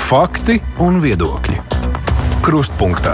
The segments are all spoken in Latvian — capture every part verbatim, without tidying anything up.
Fakti un viedokļi. Krustpunktā.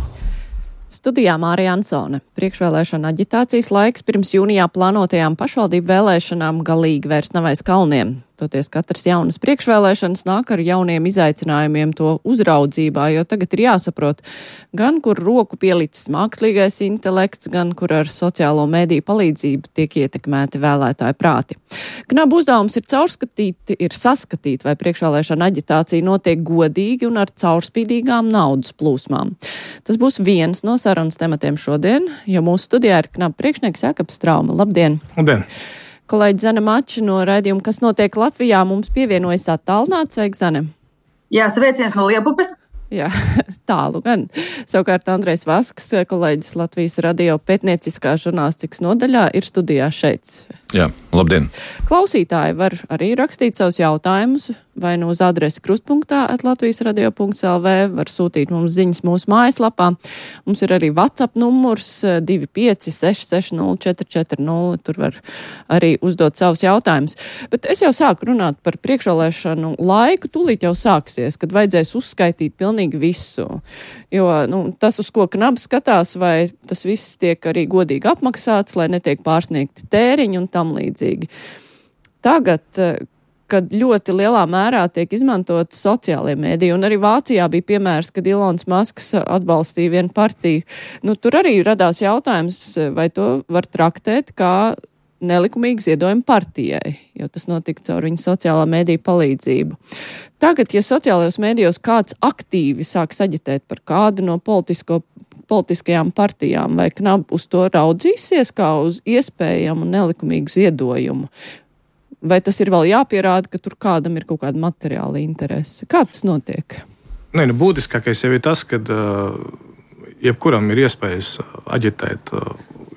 Studijā Mārija Ansone. Priekšvēlēšana aģitācijas laiks pirms jūnijā plānotajām pašvaldību vēlēšanām galīgi vairs nav aiz kalniem. Toties katras jaunas priekšvēlēšanas nāk ar jauniem izaicinājumiem to uzraudzībā, jo tagad ir jāsaprot, gan kur roku pielicis mākslīgais intelekts, gan kur ar sociālo mediju palīdzību tiek ietekmēti vēlētāju prāti. Knabu uzdevums ir caurskatīt, ir saskatīt, vai priekšvēlēšana aģitācija notiek godīgi un ar caurspīdīgām naudas plūsmām. Tas būs viens no sarunas tematiem šodien, jo mūsu studijā ir Knabu priekšnieks Jākapis Strauma. Labdien! Labdien! Kolēģi Zane Mača no raidījuma Kas notiek Latvijā mums pievienojas attālināti. Sveiki, Zane! Jā, sveiciens no Liepupes! Jā, tālu gan. Savukārt Andrejs Vasks, kolēģis Latvijas radio pētnieciskā žurnālistikas nodaļā, ir studijā šeit. Jā, labdien! Klausītāji var arī rakstīt savus jautājumus, vai nu uz adresi krustpunktā at latvijas radio punkts el vē, var sūtīt mums ziņas mūsu mājaslapā. Mums ir arī WhatsApp numurs divi pieci seši seši nulle četri četri nulle, tur var arī uzdot savus jautājumus. Bet es jau sāku runāt par priekšvēlēšanu laiku, tūlīt jau sāksies, kad vajadzēs uzskaitīt pilnīgi visu. Jo nu, tas, uz ko Knabs skatās, vai tas viss tiek arī godīgi apmaksāts, lai netiek pārsniegti tēriņi un tam līdzīgi. Tagad, kad ļoti lielā mērā tiek izmantot sociālie mēdīji, un arī Vācijā bija piemērs, kad Ilons Masks atbalstīja vienu partiju, nu tur arī radās jautājums, vai to var traktēt kā nelikumīgi ziedojumu partijai, jo tas notika caur viņa sociālā mēdīja palīdzību. Tagad, ja sociālajos mēdījos kāds aktīvi sāk aģitēt par kādu no politisko, politiskajām partijām, vai Knab uz to raudzīsies kā uz iespējamu nelikumīgu ziedojumu? Vai tas ir vēl jāpierāda, ka tur kādam ir kaut kāda materiāla interese? Kā tas notiek? Nē, nu, būtiskākais jau ir tas, ka uh, jebkuram ir iespējas aģitēt uh,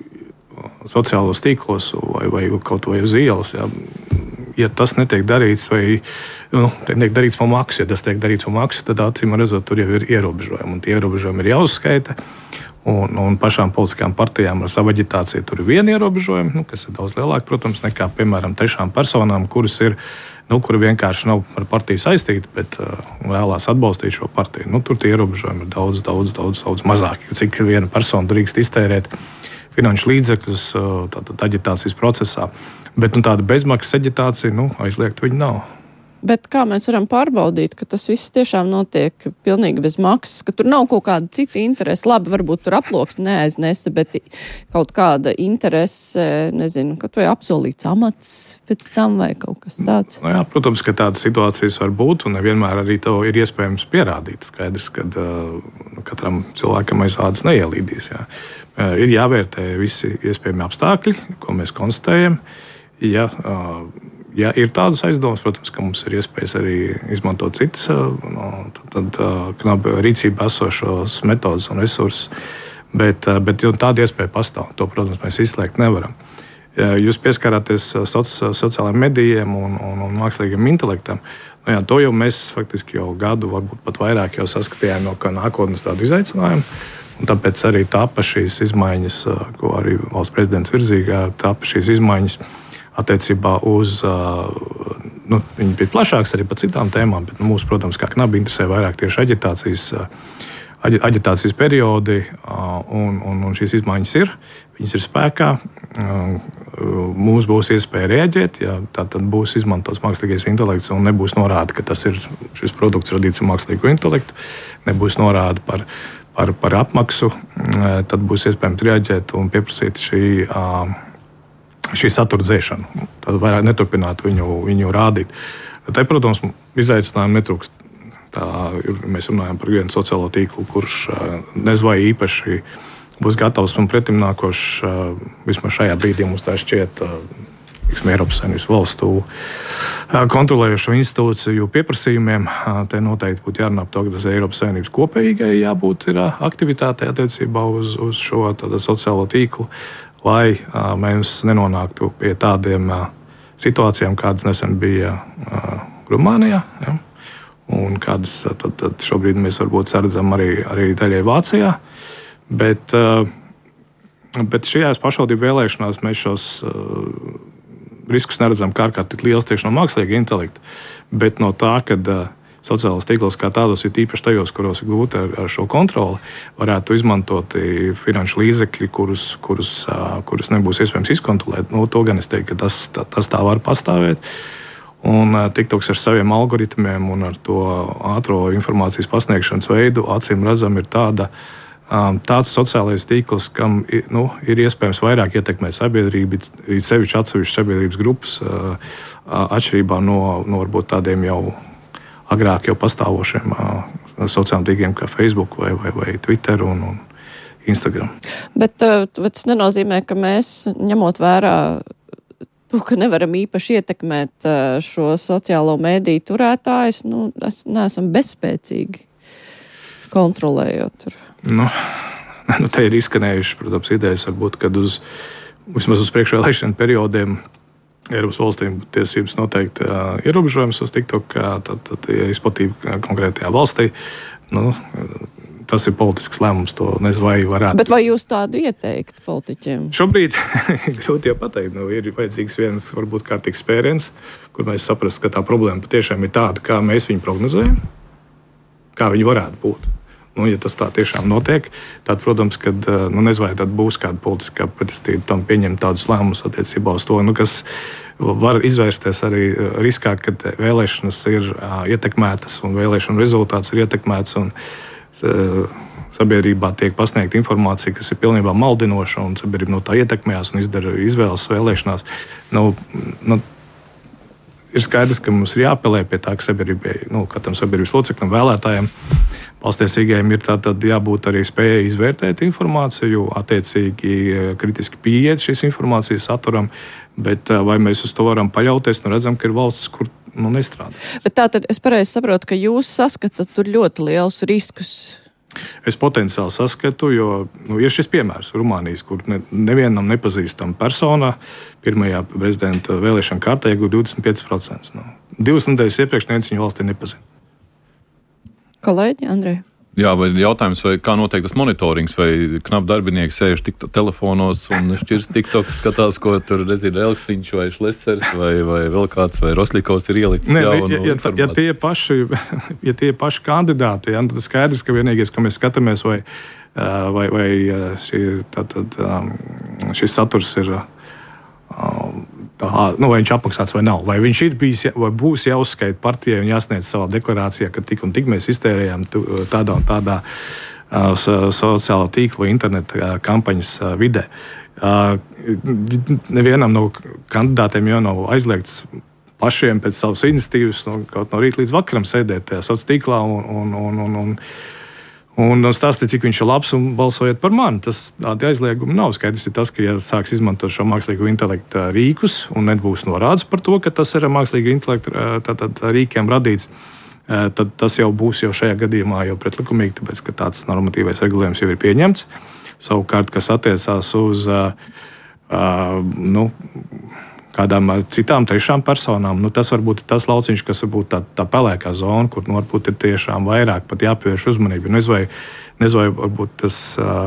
sociālos tīklos vai, vai kaut vai uz ielas. Jā. Ja tas netiek darīts, vai nu, netiek darīts par maksu, ja tas tiek darīts par maksu, tad acīm redzot, tur jau ir ierobežojumi. Un tie ierobežojumi ir jāuzskaita. Un, un pašām politiskām partijām ar savu aģitāciju tur ir viena ierobežojuma, nu, kas ir daudz lielāka, protams, nekā, piemēram, trešām personām, kuras ir, nu, kuri vienkārši nav ar partiju saistīti, bet uh, vēlās atbalstīt šo partiju. Nu, tur tie ierobežojumi ir daudz, daudz, daudz, daudz mazāki. Cik viena persona drīkst iztērēt finanšu līdzekļus tātad aģitācijas procesā. Bet nu, tāda bezmaksas aģitācija, nu, aizliegt viņa nav. Bet kā mēs varam pārbaudīt, ka tas viss tiešām notiek pilnīgi bez maksas, ka tur nav kaut kāda cita interese? Labi, varbūt tur aploks neaiznesa, bet kaut kāda interese, nezinu, kaut vai apsolīts amats pēc tam vai kaut kas tāds. Nu, jā, protams, ka tādas situācijas var būt un nevienmēr arī to ir iespējams pierādīt. Skaidrs, ka uh, katram cilvēkam aiz ādas neielīdīs. Jā. Uh, ir jāvērtē visi iespējami apstākļi, ko mēs konstatējam. Ja, uh, Ja ir tādas aizdomas, protams, ka mums ir iespējas arī izmantot citas no, tad, Knaba rīcībā esošos metodus un resursus, bet, bet tāda iespēja pastāv. To, protams, mēs izslēgt nevaram. Jūs pieskarāties soci, sociālajiem medijiem un, un, un mākslīgiem intelektam. Nu, jā, to jau mēs faktiski jau gadu, varbūt pat vairāk jau saskatījām no kā nākotnes tādu izaicinājumu. Un tāpēc arī tāpa šīs izmaiņas, ko arī valsts prezidents virzīja, tāpa šīs izmaiņas attiecībā uz, nu, viņi bija plašāks arī par citām tēmām, bet nu, mūs, protams, kā Knaba interesē vairāk tieši aģitācijas, aģitācijas periodi, un, un, un šīs izmaiņas ir, viņas ir spēkā. Mums būs iespēja rēģēt, ja tā tad būs izmantots mākslīgais intelekts un nebūs norāda, ka tas ir šis produkts radīts ar mākslīgo intelektu, nebūs norāda par, par, par apmaksu, tad būs iespējams rēģēt un pieprasīt šī šī satura dzēšanu, tad vairāk neturpināt viņu, viņu rādīt. Te, protams, izaicinājumi netrūkst. Tā, mēs runājam par vienu sociālo tīklu, kurš nezinu vai īpaši būs gatavs un pretimnākošs, vismaz šajā brīdī mums tā šķiet, Eiropas Savienības valstu kontrolējošo institūciju pieprasījumiem. Te noteikti būtu jārunā par to, ka tas Eiropas Savienības kopējīgai jābūt ir aktivitātei attiecībā uz, uz šo sociālo tīklu, lai uh, mēs nenonāktu pie tādiem uh, situācijām, kādas nesen bija uh, Rumānijā, ja? Un kādas uh, tad, tad šobrīd mēs varbūt saredzam arī, arī daļai Vācijā. Bet, uh, bet šajās pašvaldību vēlēšanās mēs šos uh, riskus neredzam kā ārkārtīgi liels tieši no mākslīga intelekta, bet no tā, ka uh, sociālos tīklos kā tādos, ir īpaši tajos, kuros ir gūta ar, ar šo kontroli, varētu izmantot finanšu līdzekļi, kurus, kurus, kurus nebūs iespējams izkontrolēt. Nu, to gan es teiktu, ka tas, tā, tas tā var pastāvēt. Un TikToks ar saviem algoritmiem un ar to ātro informācijas pasniegšanas veidu acīm redzam ir tāda, tāds sociālais tīkls, kam nu, ir iespējams vairāk ietekmēt sabiedrību, ir sevišķi atsevišķas sabiedrības grupas, atšķirībā no, no varbūt tādiem jau agrāk jau pastāvošiem sociāliem tīkliem kā Facebook vai, vai, vai Twitter un, un Instagram. Bet, bet tas nenozīmē, ka mēs, ņemot vērā to, ka nevaram īpaši ietekmēt šo sociālo mēdīju turētājus, nu, neesam bezspēcīgi kontrolējot tur. Nu, nu, te ir izskanējušas, protams, idejas, varbūt, kad uz, vismaz uz priekšvēlēšanu periodiem Eiropas valstīm tiesības noteikti uh, ierobežojums uz TikTok, tad, tad ja izplatība konkrētajā valstī. Nu, tas ir politisks lēmums, to nezinu, vai varētu. Bet vai jūs tādu ieteikt politiķiem? Šobrīd grūti jau pateikt. Nu, ir vajadzīgs viens, varbūt kārtīgs spēriens, kur mēs saprastu, ka tā problēma patiešām ir tāda, kā mēs viņu prognozējam, kā viņi varētu būt. Nu, ja tas tā tiešām notiek, tad, protams, kad, nu, nezinu, vai tad būs kāda politiskā pretestība tam pieņemt tādus lēmumus attiecībā uz to, nu, kas var izvērsties arī riskā, kad vēlēšanas ir uh, ietekmētas un vēlēšanu rezultāts ir ietekmēts un uh, sabiedrībā tiek pasniegta informācija, kas ir pilnībā maldinoša un sabiedrība no tā ietekmējās un izdara izvēles vēlēšanās. Nu, nu, ir skaidrs, ka mums ir jāapelē pie tā, ka sabiedrībai, nu, katram sabiedrības loceklim, vēlētājiem, valstiesīgajiem ir tātad jābūt arī spējai izvērtēt informāciju, attiecīgi kritiski pieiet šīs informācijas saturam, bet vai mēs uz to varam paļauties, nu redzam, ka ir valsts, kur nu, nestrādā. Bet tātad es pareizi saprotu, ka jūs saskatat tur ļoti lielus riskus. Es potenciāli saskatu, jo nu, ir šis piemērs Rumānijas, kur ne, nevienam nepazīstama persona pirmajā prezidenta vēlēšana kārtā iegūta divdesmit pieci procenti. Nu, divas nedēļas iepriekš neviens viņu valstī nepazina. Kolēģi, Andrej? Jā, vai jautājums, vai kā notiek tas monitorings, vai knap darbinieki sēž tik telefonos un šķirs TikTok, skatās, ko tur, nezinu, Elksniņš vai Šlesers vai, vai vēl kāds, vai Roslikovs ir ielicis Nē, jaunu ja, ja, informāciju. Ja tie paši, ja tie paši kandidāti, ja, tad skaidrs, ka vienīgais, ko mēs skatāmies, vai, vai, vai šī, tātad, šis saturs ir... Tā, nu, vai viņš apmaksāts vai nav, vai viņš ir bijis, vai būs jāuzskaita partijai un jāsniedz savā deklarācijā, ka tik un tik mēs iztērējām tādā un tādā uh, sociālā tīkla vai interneta uh, kampaņas uh, vidē. Uh, nevienam no kandidātiem jau nav aizliegts pašiem pēc savas iniciatīvas no, kaut no rīta līdz vakaram sēdēt tajā sociālā tīklā un, un, un, un, un Un stāstīt, cik viņš ir labs un balsojiet par mani. Tas tādi aizliegumi nav. Skaidrs ir tas, ka, ja sāks izmantot šo mākslīgo intelektu rīkus un nebūs norādes par to, ka tas ir mākslīga intelekta tātad, rīkiem radīts, tad tas jau būs jau šajā gadījumā jau pretlikumīgi, tāpēc, ka tāds normatīvais regulējums jau ir pieņemts. Savukārt, kas attiecās uz uh, uh, nu, kādām citām trešām personām, nu, tas varbūt ir tas lauciņš, kas varbūt tā, tā pelēkā zona, kur nu, varbūt ir tiešām vairāk pat jāpievērš uzmanību. Nezinu, vai, nezinu, vai varbūt tas uh,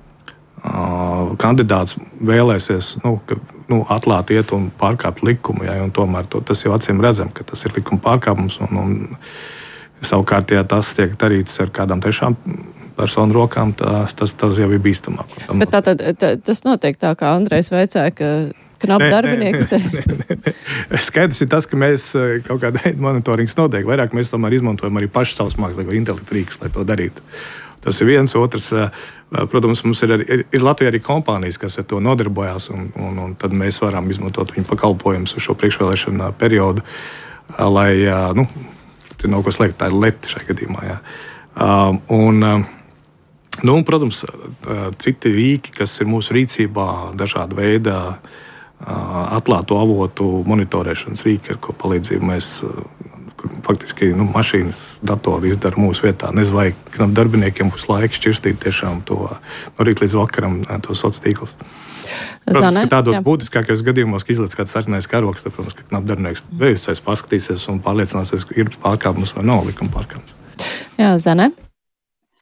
uh, kandidāts vēlēsies nu, ka, nu, atklāt iet un pārkāpt likumu, ja, un tomēr to, tas jau acīm redzam, ka tas ir likuma pārkāpums, un, un savukārt, ja tas tiek darīts ar kādām trešām personu rokām, tas, tas, tas jau ir bīstamāk. Bet tā, tā, tā, tas notiek tā, kā Andrejs veicāja, ka knapi darbinieki. Skaidrs ir tas, ka mēs kaut kādā veidā monitorings notiek. Vairāk mēs tomēr izmantojam arī pašu savus mākslīgo intelektu rīkus, lai to darītu. Tas ir viens, otrs. Protams, mums ir, arī, ir Latvijā arī kompānijas, kas ar to nodarbojās, un, un, un tad mēs varam izmantot viņu pakalpojumus uz šo priekšvēlēšanu periodu, lai, nu, tur nav ko slēgt, tā ir leti šajā gadījumā. Jā. Un, nu, un, protams, citi rīki, kas ir mūsu rīcībā, dažāda veida atklāto avotu monitorēšanas rīki, ar ko palīdzību mēs faktiski nu, mašīnas, datori izdara mūsu vietā. Nezinu, vai knapi darbiniekiem būs laiks šķirstīt tiešām to no rīta līdz vakaram to sociālos tīklus. Protams, ka tādos būtiskākajos gadījumos, ka izlaiž kāds sarkanais karogs, tad, protams, ka knapi darbinieks beigusies paskatīsies un pārliecināsies, ka ir pārkāpums vai nav likuma pārkāpums. Jā, Zane?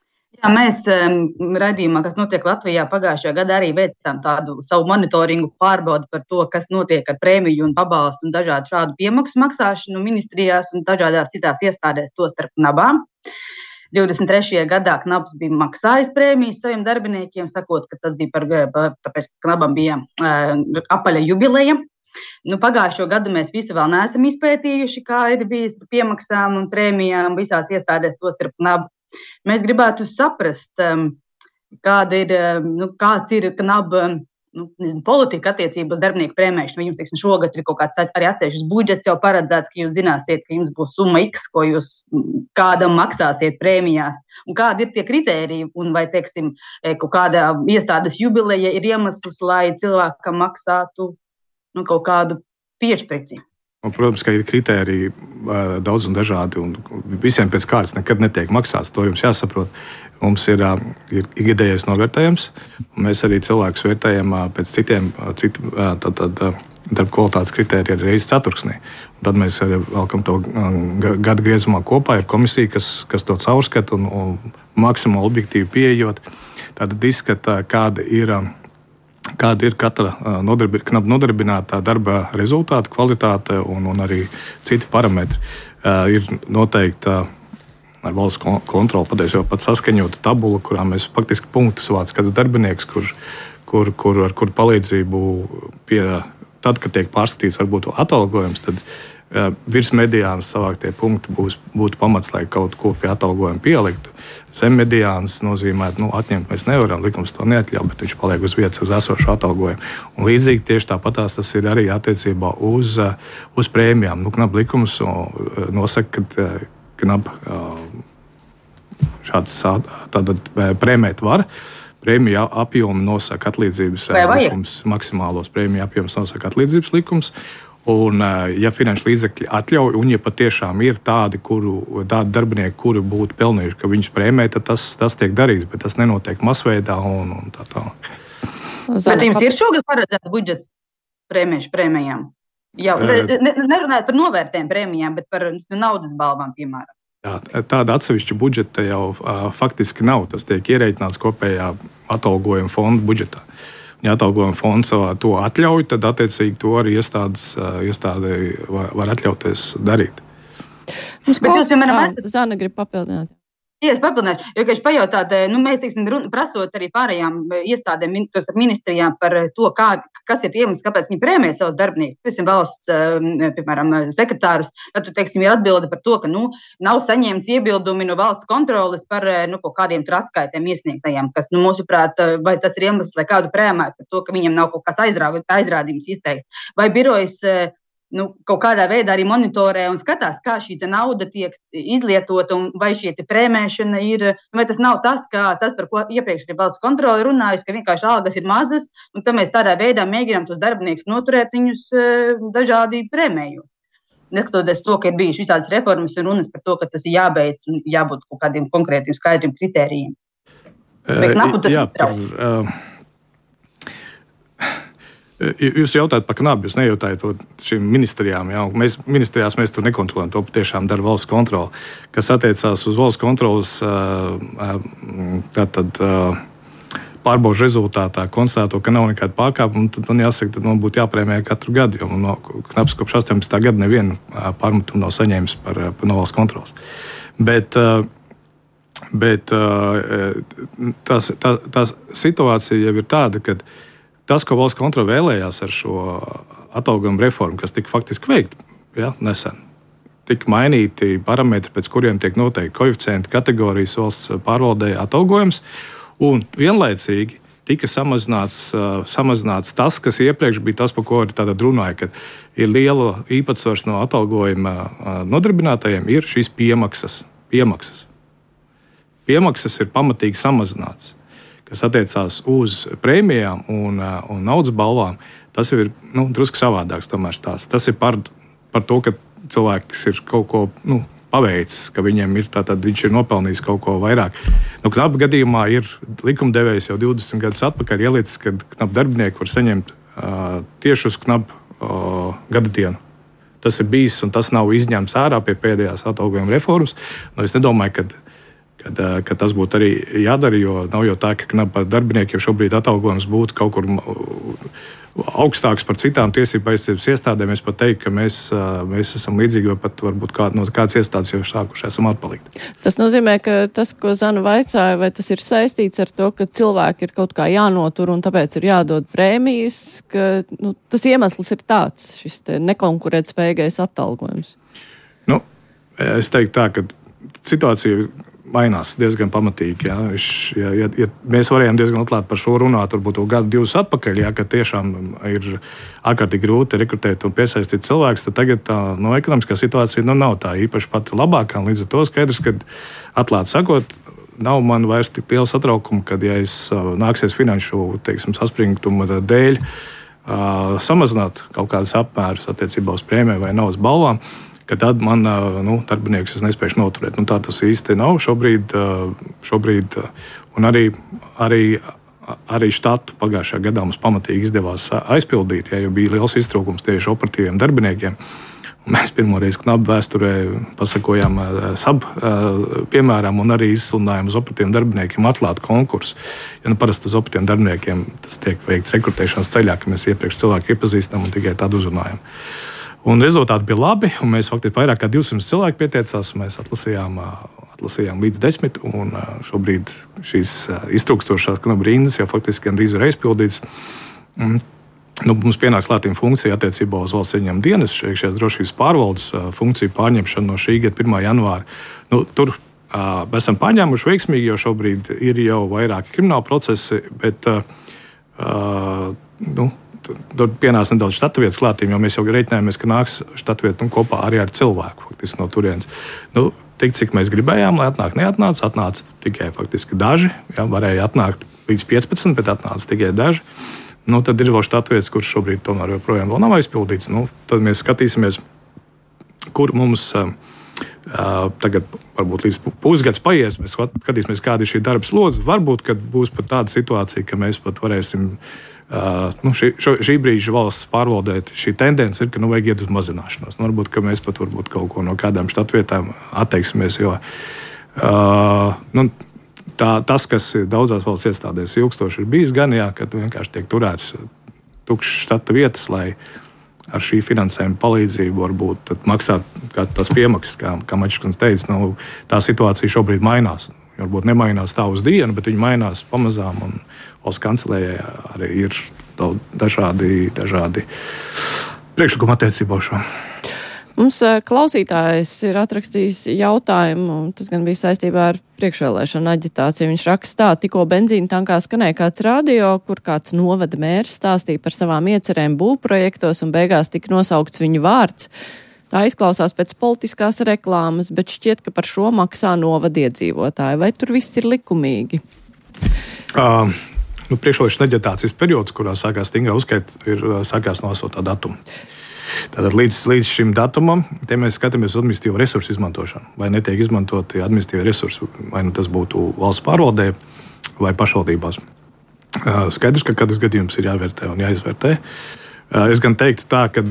Mēs um, redzījumā, kas notiek Latvijā pagājušajā gadā, arī veicām tādu savu monitoringu pārbaudi par to, kas notiek ar prēmiju un pabalstu un dažādu šādu piemaksu maksāšanu ministrijās un dažādās citās iestādēs, tostarp knabām. divdesmit trešajā gadā knabs bija maksājis prēmijas saviem darbiniekiem, sakot, ka tas bija par, tāpēc, ka knabam bija uh, apaļa jubileja. Nu, pagājušo gadu mēs visi vēl neesam izpētījuši, kā ir bijis ar piemaksām un prēmijām visās iestādēs, tostarp knabu. Mēs gribētu saprast, kāda ir, nu, kāds ir knaba nu, politika attiecībā uz darbinieku prēmēšanu. Vai jums, teiksim, šogad ir kaut kāds arī atsevišķs budžets jau paredzēts, ka jūs zināsiet, ka jums būs summa X, ko jūs kādam maksāsiet prēmijās, un kādi ir tie kritēriji, un vai, teiksim, kaut kāda iestādes jubileja ir iemesls, lai cilvēkam maksātu nu, kaut kādu piešprici. Un, protams, ka ir kritēriji daudz un dažādi, un visiem pēc kārtas nekad netiek maksāts. To jums jāsaprot. Mums ir, ir ikgadējais novērtējums, un mēs arī cilvēkus vērtējam pēc citiem citu, tad, tad, darba kvalitātes kritērijiem reizes ceturksnī. Un tad mēs velkam to gada griezumā kopā. Ir komisija, kas, kas to caurskata un, un maksimāli objektīvi pieejot. Tātad izskata, kāda ir. Kāda ir katra nodarbi, nodarbinātā darba rezultāta, kvalitāte un, un arī citi parametri. Uh, ir noteikta ar valsts kontroli patiesībā pat saskaņota tabula, kurā mēs faktiski punktus vāc kāds darbinieks, kur, kur, kur, ar kur palīdzību pie, tad, kad tiek pārskatīts varbūt atalgojums, tad uh, virs mediānas savāktie punkti būs, būtu pamats, lai kaut ko pie atalgojuma pieliktu. Zem mediānas nozīmē, nu, atņemt mēs nevaram, likums to neatļauj, bet viņš paliek uz vietas uz esošu atalgojumu. Un līdzīgi tieši tāpatās tas ir arī attiecībā uz, uz prēmijām. Nu, knab likums nosaka, ka knab šāds tātad prēmēt var. Prēmiju apjomu nosaka atlīdzības likums, maksimālos prēmiju apjomus nosaka atlīdzības likums. Un, ja finanšu līdzekļi atļauj, un ja patiešām ir tādi, kuru, tādi darbinieki, kuri būtu pelnījuši, ka viņus prēmē, tad tas, tas tiek darīts, bet tas nenotiek masveidā un, un tā tālāk. Bet jums ir šogad paredzēts budžets prēmēšu prēmējām? Jā, ne, nerunājot par novērtējumu prēmijām, bet par naudas balvām, piemēram. Jā, tāda atsevišķa budžeta jau uh, faktiski nav. Tas tiek ierēķināts kopējā atalgojuma fonda budžetā. Ja atalgojuma fonds to atļauj, tad attiecīgi to arī iestādes, iestāde var, var atļauties darīt. Mums klaus... esat... Zana grib papildināt. Jā, es papildināšu, jo, ka es pajautāt, nu, mēs, teiksim, prasot arī pārējām iestādēm, ministrijām par to, kā, kas ir iemesls, kāpēc viņi prēmē savus darbiniekus, piemēram, valsts, piemēram, sekretārus, tad, teiksim, ir atbilde par to, ka, nu, nav saņemts iebildumi no valsts kontroles par, nu, kaut kādiem tur atskaitēm iesniegtajiem, kas, nu, mūsuprāt, vai tas ir iemesls, lai kādu prēmētu par to, ka viņam nav kaut kāds aizrādījums izteikts, vai birojas, nu, kaut kādā veidā arī monitorē un skatās, kā šī nauda tiek izlietota un vai šī prēmēšana ir, vai tas nav tas, kā tas, par ko iepriekš ir valsts kontrole runājusi, ka vienkārši algas ir mazas, un tad mēs tādā veidā mēģinām tos darbiniekus noturēt viņus dažādi prēmējot. Neskatoties to, ka ir bijušas visādas reformas un runas par to, ka tas ir jābeidz un jābūt kaut kādiem konkrētiem skaidriem kritērijiem. Bet knapu tas iztrauc. Jūs jautājat par knabu, jūs nejautājat par šīm ministrijām. Jā. Mēs ministrijās mēs to nekontrolējam, to patiešām dara valsts kontrole. Kas attiecās uz valsts kontroles tātad pārbaužu rezultātā konstatēto, ka nav nekāda pārkāpuma, tad man jāsaka, tad man būtu jāprēmē katru gadu, jo no knabs kopš astoņpadsmitā gada nevienu pārmetumu nav saņēmis par, par no valsts kontroles. Bet, bet tā, tā, tā situācija jau ir tāda, ka tas, ko valsts kontrole vēlējās ar šo atalgojumu reformu, kas tika faktiski veikta ja, nesen, tika mainīti parametri, pēc kuriem tiek noteikti koeficienti kategorijas valsts pārvaldē atalgojums, un vienlaicīgi tika samazināts, samazināts tas, kas iepriekš bija tas, par ko arī tātad runāja, ka ir liela īpatsvars no atalgojuma nodarbinātajiem, ir šīs piemaksas. Piemaksas, piemaksas ir pamatīgi samazināts. Kas attiecās uz prēmijām un, un naudas balvām, tas jau ir nu, drusku savādāks. Tas, tas ir par, par to, ka cilvēks ir kaut ko nu, paveicis, ka viņiem ir tātad, viņš ir nopelnījis kaut ko vairāk. Nu, knapu gadījumā ir likumdevējs jau divdesmit gadus atpakaļ ielicis, ka knapu darbinieki var saņemt uh, tieši uz knapu uh, gada dienu. Tas ir bijis un tas nav izņemts ārā pie pēdējās atalgojuma reformas. Nu, es nedomāju, ka Kad, ka tas būtu arī jādara, jo nav jau tā, ka knaba darbiniekiem šobrīd atalgojums būtu kaut kur augstāks par citām tiesību aizsardzības iestādēm. Es pat teiktu, ka mēs, mēs esam līdzīgi, vai pat varbūt kā, no kādas iestādes jau sākuši esam atpalikt. Tas nozīmē, ka tas, ko Zana vaicāja, vai tas ir saistīts ar to, ka cilvēki ir kaut kā jānotur un tāpēc ir jādod prēmijas, ka nu, tas iemesls ir tāds, šis nekonkurētspējīgais atalgojums. Nu, es teiktu tā, ka situācija mainās diezgan pamatīgi. Ja, ja, ja, ja mēs varējām diezgan atklāti par šo runāt, varbūt gadu, divus atpakaļ, ja, kad tiešām ir ārkārtīgi grūti rekrutēt un piesaistīt cilvēkus, tad tagad tā no ekonomiskā situācija nu, nav tā īpaši pati labākā. Līdz ar to skaidrs, ka atklāti sakot, nav man vairs tik liela satraukuma, kad ja es nāksies finanšu, teiksim, saspringtuma dēļ uh, samazināt kaut kādas apmērus attiecībā uz prēmēm vai naudas balvām, ka tad man nu, darbinieks es nespēju noturēt. Nu, tā tas īsti nav šobrīd. šobrīd un arī, arī, arī štatu pagājušajā gadā mums pamatīgi izdevās aizpildīt, ja jau bija liels iztrūkums tieši operatīviem darbiniekiem. Un mēs pirmoreiz knabu vēsturē pasakojām sab piemēram un arī izsludinājām uz operatīviem darbiniekiem atklāt konkursu. Ja nu parasti uz operatīviem darbiniekiem tas tiek veikts rekrutēšanas ceļā, ka mēs iepriekš cilvēku iepazīstam un tikai tādu uzrunājam. Un rezultāti bija labi, un mēs faktiski vairāk kā divsimt cilvēku pieteicās. Mēs atlasījām, atlasījām līdz desmit, un šobrīd šīs iztrūkstošās knabu rindas jau faktiski gandrīz ir aizpildītas. Un, nu, mums pienāks klātīm funkcija attiecībā uz valsts ieņēmuma dienestu, iekšējās drošības pārvaldes funkciju pārņemšanu no šī gada pirmā janvāra. Nu, tur uh, esam pārņēmuši veiksmīgi, jo šobrīd ir jau vairāki krimināli procesi, bet uh, nu, tur pienāca nedaudz štata vietas klātīm, jo mēs jau reiķinājāmies, ka nāks štata vieta nu, kopā arī ar cilvēku faktiski no turienes. Nu, tik, cik mēs gribējām, lai atnāk, neatnāca, atnāca tikai faktiski daži. Jā, varēja atnākt līdz piecpadsmit, bet atnāca tikai daži. Nu, tad ir vēl štata vietas, kuras šobrīd tomēr joprojām vēl nav aizpildīts. Nu, tad mēs skatīsimies, kur mums uh, tagad varbūt līdz pusgads paies. Mēs skatīsimies, kāda ir šī darba slodze. Varbūt, kad būs pat tāda situācija, ka mēs pat varēsim Uh, nu, šī, šo, šī brīža valsts pārvaldē šī tendence ir, ka nu, vajag iet uz mazināšanos. Nu, varbūt, ka mēs pat varbūt kaut ko no kādām štatvietām atteiksimies, jo uh, nu, tā, tas, kas daudzās valsts iestādēs ilgstoši ir bijis gan, jā, kad vienkārši tiek turēts tukšas štata vietas, lai ar šī finansējuma palīdzību varbūt maksāt tās piemaksas, kā, kā Mačskundze teica, nu, tā situācija šobrīd mainās. Varbūt nemainās tā uz dienu, bet viņi mainās pamazām. Un valsts kancelējai arī ir dažādi, dažādi priekšlikumi attiecībā uz šo. Mums klausītājs ir atrakstījis jautājumu, tas gan bija saistībā ar priekšvēlēšanu aģitāciju. Viņš rakstā, tikko benzīna tankā skanēja kāds radio, kur kāds novada mērs stāstīja par savām iecerēm būvprojektos un beigās tika nosaukts viņa vārds. Tā izklausās pēc politiskās reklāmas, bet šķiet, ka par šo maksā novada iedzīvotāji. Vai tur viss ir likumīgi? Uh, nu, Priekšvēlēšana aģitācijas periods, kurā sākās stingrā uzskaita, ir sākās no astotā datuma. Tātad līdz, līdz šim datumam te mēs skatāmies uz administratīvo resursu izmantošanu. Vai netiek izmantoti administratīvi resursi, vai nu tas būtu valsts pārvaldē vai pašvaldībās. Uh, skaidrs, ka katrs gadījums ir jāvērtē un jāizvērtē. Uh, es gan teiktu tā, ka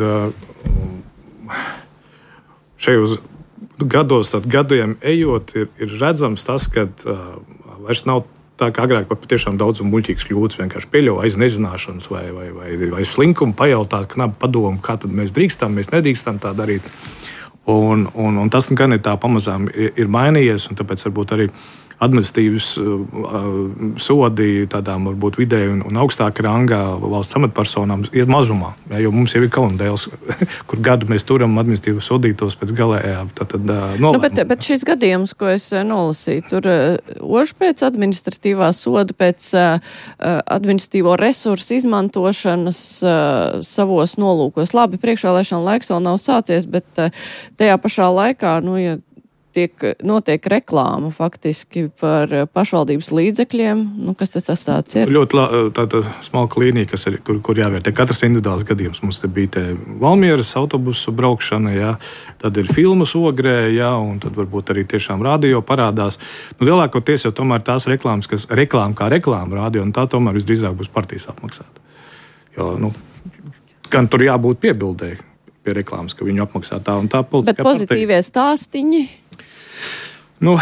uh, šajos gados, tad gadiem ejot, ir, ir redzams tas, ka uh, vairs nav tā, kā agrāk par patiešām daudz un muļķīgas kļūdas vienkārši pieļauj aiz nezināšanas vai, vai, vai, vai slinkumu, pajautāt knapu padomu, kā tad mēs drīkstam, mēs nedrīkstam tā darīt. Un, un, un tas gan ir tā pamazām ir, ir mainījies, un tāpēc varbūt arī administratīvas uh, sodi tādām varbūt vidēji un, un augstākā rangā valsts amatpersonām iet mazumā. Jā, jo mums jau ir Kalndēls, kur gadu mēs turam administratīvas sodītos pēc galējā tad, tad, uh, nolēmuma. Nu, bet, bet šis gadījums, ko es nolasīju, tur uh, ož pēc administratīvā soda, pēc uh, administratīvo resursu izmantošanas uh, savos nolūkos. Labi, priekšvēlēšana laiks vēl nav sācies, bet uh, tajā pašā laikā, nu, ja tiek, notiek reklāma faktiski par pašvaldības līdzekļiem. Nu, kas tas, tas tāds ir? Ļoti la, tāda smalka līnija, kas ir, kur, kur jāvērtē. Katrs individuāls gadījums. Mums te bija te Valmieras autobusu braukšana, jā, tad ir filmas Ogrē, jā, un tad varbūt arī tiešām radio parādās. Nu, lielākoties jau tomēr tās reklāmas, kas reklāma kā reklāma radio, un tā tomēr visdrīzāk būs partijas apmaksāta. Jo, nu, gan tur jābūt piebildēji pie reklāmas, ka viņu apmaksā tā un tā politiskā Bet pozitīvie partija. Stāstiņi? Nu,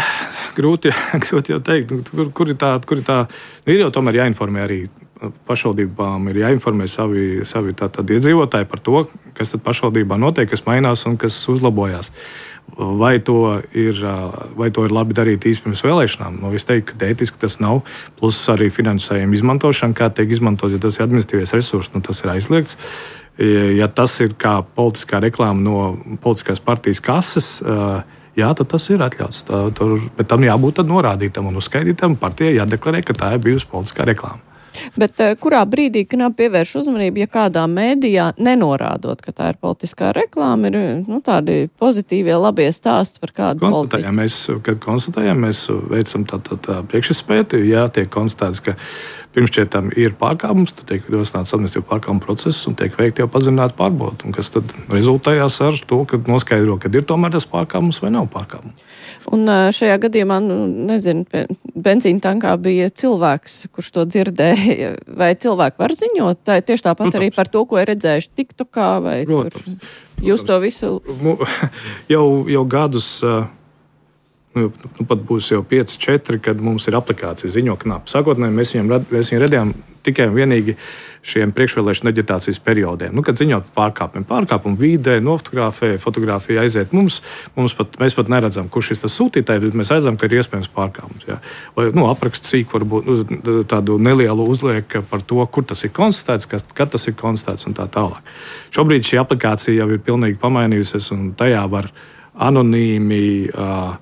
grūti, grūti jau teikt, kur, kur ir tā, kur ir tā, ir jau tomēr jāinformē arī pašvaldībām, ir jāinformē savi, savi tā, tā iedzīvotāji par to, kas tad pašvaldībā notiek, kas mainās un kas uzlabojās. Vai to ir, vai to ir labi darīt īsti pirms vēlēšanām? Nu, es teiktu, ka ētiski tas nav. Plus arī finansējuma izmantošana, kā tiek izmantot, ja tas ir administratīvais resurs, nu, tas ir aizliegts. Ja tas ir kā politiskā reklāma no politiskās partijas kases, jā, tad tas ir atļauts. Tā, tur, bet tam jābūt tad norādītam un uzskaitītam. Partijai jādeklarē, ka tā ir bijusi politiskā reklāma. Bet kurā brīdī knap pievērš uzmanību, ja kādā mēdījā nenorādot, ka tā ir politiskā reklāma, ir nu, tādi pozitīvie, labie stāsti par kādu politiku? Mēs, kad konstatējam, mēs veicam tā, tā, tā priekšizpēti, ja tiek konstatēts, ka pirmšķietam ir pārkāpums, tad tiek dosināts administratīvu pārkāpumu process un tiek veikti jau padziļināti pārbaudi. Un kas tad rezultējās ar to, ka noskaidro, kad ir tomēr tas pārkāpums vai nav pārkāpums. Un šajā gadījumā, nu, nezinu, benzīna tankā bija cilvēks, kurš to dzirdēja. Vai cilvēki var ziņot? Tā ir tieši tāpat Protams. Arī par to, ko ir redzējuši TikTokā vai Protams. Tur. Jūs to visu... Jau, jau gadus, nu, nu pat būs jau pieci, četri, kad mums ir aplikācija ziņo knapi. Sākotnēji mēs viņam, mēs viņam redzējām tikai un vienīgi šiem priekšvēlēšana aģitācijas periodiem. Nu, kad ziņot pārkāpumu, pārkāpumu vidē, nofotografē, fotografija aiziet mums, mums pat, mēs pat neredzam, kurš ir tas sūtītājs, bet mēs redzam, ka ir iespējams pārkāpums. Jā. Vai nu, apraksts cīk, varbūt nu, tādu nelielu uzliek par to, kur tas ir konstatēts, kas, kad tas ir konstatēts un tā tālāk. Šobrīd šī aplikācija jau ir pilnīgi pamainījusies un tajā var anonīmi uh,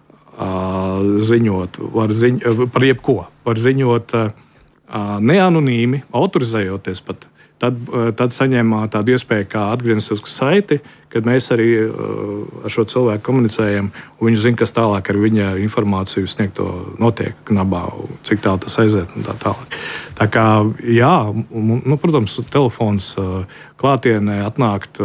uh, ziņot, var ziņ, par jebko, var ziņot uh, neanonīmi, autorizējoties pat, tad, tad saņēmā tādu iespēju kā atgrieznisku saiti, kad mēs arī ar šo cilvēku komunicējam, un viņš zina, kas tālāk ar viņa informāciju sniegto notiek knabā, cik tālu tas aiziet un tā tālāk. Tā kā, jā, nu, protams, telefons klātienē atnākt,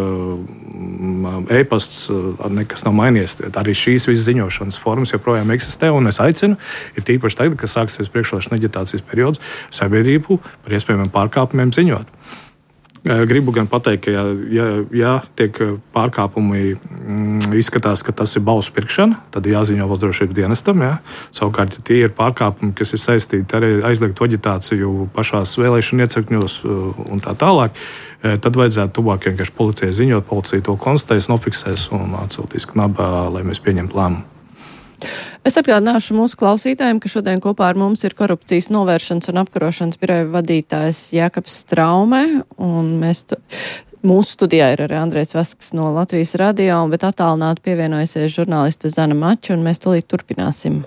e-pasts, nekas nav mainījies. Arī šīs visas ziņošanas formas joprojām eksistē, un es aicinu, ir tīpaši tagad, kad sāksies priekšvēlēšana aģitācijas periods, sabiedrību par iespējamiem pārkāpumiem ziņot. Gribu gan pateikt, ka, ja, ja, ja tiek pārkāpumi mm, izskatās, ka tas ir balsu pirkšana, tad jāziņo valsts drošības dienestam. Ja? Savukārt, ja tie ir pārkāpumi, kas ir saistīti ar aizliegtu aģitāciju pašās vēlēšanu iecirkņos un tā tālāk, tad vajadzētu tuvāk vienkārši policijai ziņot, policija to konstatēs, nofiksēs un atsūtīs knabā, lai mēs pieņemtu lēmumu. Es atgādināšu mūsu klausītājiem, ka šodien kopā ar mums ir korupcijas novēršanas un apkarošanas biroja vadītājs Jēkabs Straume, un mēs tu, mūsu studijā ir arī Andrejs Vasks no Latvijas radio, bet attālināti pievienojusies žurnāliste Zana Mača, un mēs tūlīt turpināsim.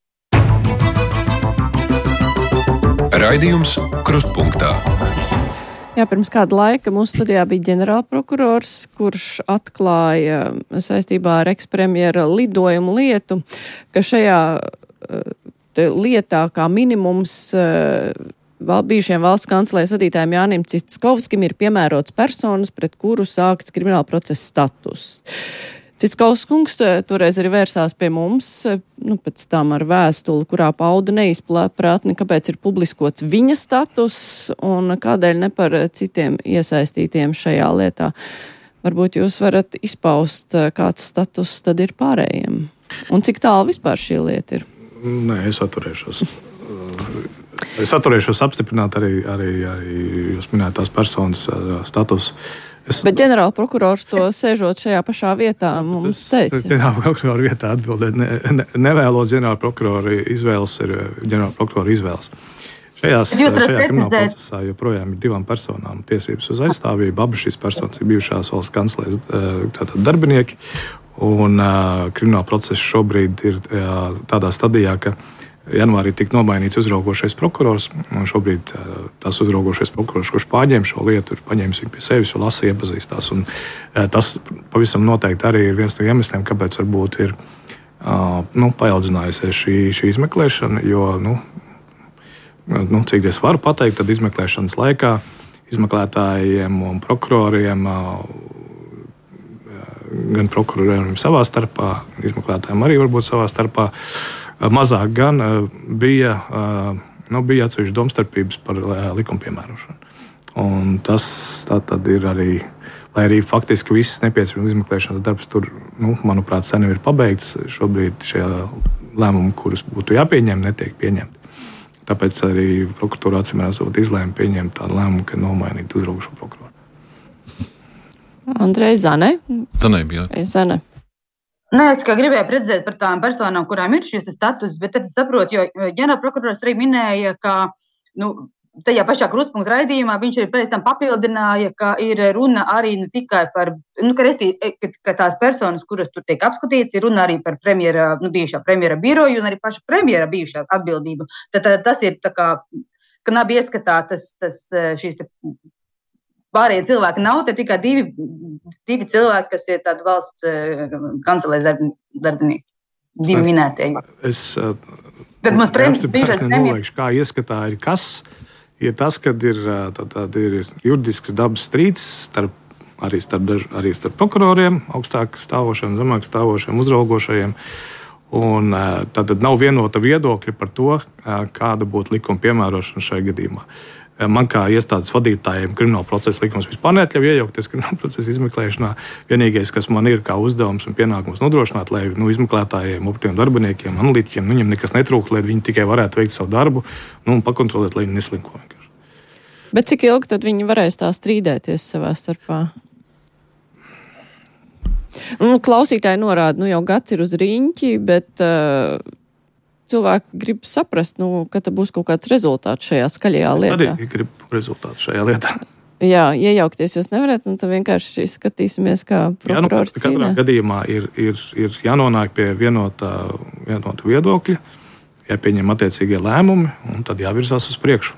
Raidījums Krustpunktā. Jā, pirms kāda laika mūsu studijā bija ģenerālprokurors, kurš atklāja saistībā ar ekspremjera lidojumu lietu, ka šajā lietā kā minimums bijušajam valsts kanclējas vadītājiem Jānim Citskovskim ir piemērots personas, pret kuru sākts krimināla procesa status. Citskovskungs toreiz arī vērsās pie mums, nu, pēc tam ar vēstuli, kurā pauda neizpratni, kāpēc ir publiskots viņa status un kādēļ ne par citiem iesaistītiem šajā lietā. Varbūt jūs varat izpaust, kāds status tad ir pārējiem. Un cik tālu vispār šī lieta ir? Nē, es atturēšos. Es atturēšos apstiprināt arī, arī, arī jūs minētās personas statusu. Es... Bet ģenerālprokurors to sēžot šajā pašā vietā mums teica. Ģenerālprokurora vietā atbildēt ne, ne, nevēlos ģenerālprokurora izvēles, ir ģenerālprokurora izvēles. Šajās, šajā krimināla procesā joprojām ir divām personām tiesības uz aizstāvību. Abas šīs personas ir bijušās valsts kanclējas tātad darbinieki. Un uh, krimināla process šobrīd ir uh, tādā stadijā, ka janvārī tika nomainīts uzraugošais prokurors, un šobrīd uh, tas uzraugošais prokurors, kurš pārņēma šo lietu, ir paņēmis viņu pie sevis, jo lasa iepazīstās. Un, uh, tas pavisam noteikti arī ir viens no iemesliem, kāpēc varbūt ir uh, nu, paildzinājusies šī, šī izmeklēšana, jo, nu, nu, cik es varu pateikt, tad izmeklēšanas laikā izmeklētājiem un prokuroriem, gan prokuroriem savā starpā, izmeklētājiem arī varbūt savā starpā, mazāk gan bija, nu, bija atsevišķi domstarpības par likuma piemērošanu. Un tas tā tad ir arī, lai arī faktiski viss nepieciešams izmeklēšanas darbs tur, nu, manuprāt, sen ir pabeigts. Šobrīd šajā lēmumi, kurus būtu jāpieņem, netiek pieņemti. Tāpēc arī prokuratūra acīm redzot izlēma pieņemt tādu lēmumu, ka nomainīt uzraugošo prokuroru. Andrej, Zane? Zane bija. Zane. Nē, es tikai gribēju precizēt par tām personām, kurām ir šis status, bet tad es saprotu, jo ģenerālprokurors arī minēja, ka nu, tajā pašā krustpunkta raidījumā viņš arī pēc tam papildināja, ka ir runa arī ne tikai par, nu, ka, reti, ka, ka tās personas, kuras tur tiek apskatīts, ir runa arī par premjera, nu, bijušā premjera biroju un arī paša premjera bijušā atbildību. Tad, tad tas ir tā kā, ka nav ieskatā tas, tas šīs te pārējie cilvēki nav, te tikai divi, divi cilvēki, kas ir tādi valsts kancelēs darbinieki. Divi es, minētie. Es tad mums premjeras nolēkšu, kā ieskatā ir kas. Ir tas, kad ir, tā, tā, ir juridisks dabas strīds starp, arī, starp, arī starp prokuroriem, augstāk stāvošiem, zemāk stāvošiem, uzraugošajiem. Un tad nav vienota viedokļa par to, kāda būtu likuma piemērošana šajā gadījumā. Man kā iestādes vadītājiem krimināla procesa likums vispār neatļauj iejaukties krimināla procesa izmeklēšanā. Vienīgais, kas man ir kā uzdevums un pienākums nodrošināt, lai nu, izmeklētājiem, operatīviem darbiniekiem, analītiķiem, nu, viņiem nekas netrūkst, lai viņi tikai varētu veikt savu darbu nu, un pakontrolēt, lai viņi neslinko vienkārši. Bet cik ilgi tad viņi varēs tā strīdēties savā starpā? Nu, klausītāji norāda, nu jau gads ir uz riņķi, bet uh, cilvēki grib saprast, nu, ka te būs kaut kāds rezultāts šajā skaļajā lietā. Es arī gribu rezultātu šajā lietā. Jā, iejaukties jūs nevarat, un tad vienkārši skatīsimies, kā prokurors strīdā. Katrā gadījumā ir, ir, ir jānonāk pie vienotā, vienotā viedokļa, jāpieņem attiecīgie lēmumi, un tad jāvirzās uz priekšu.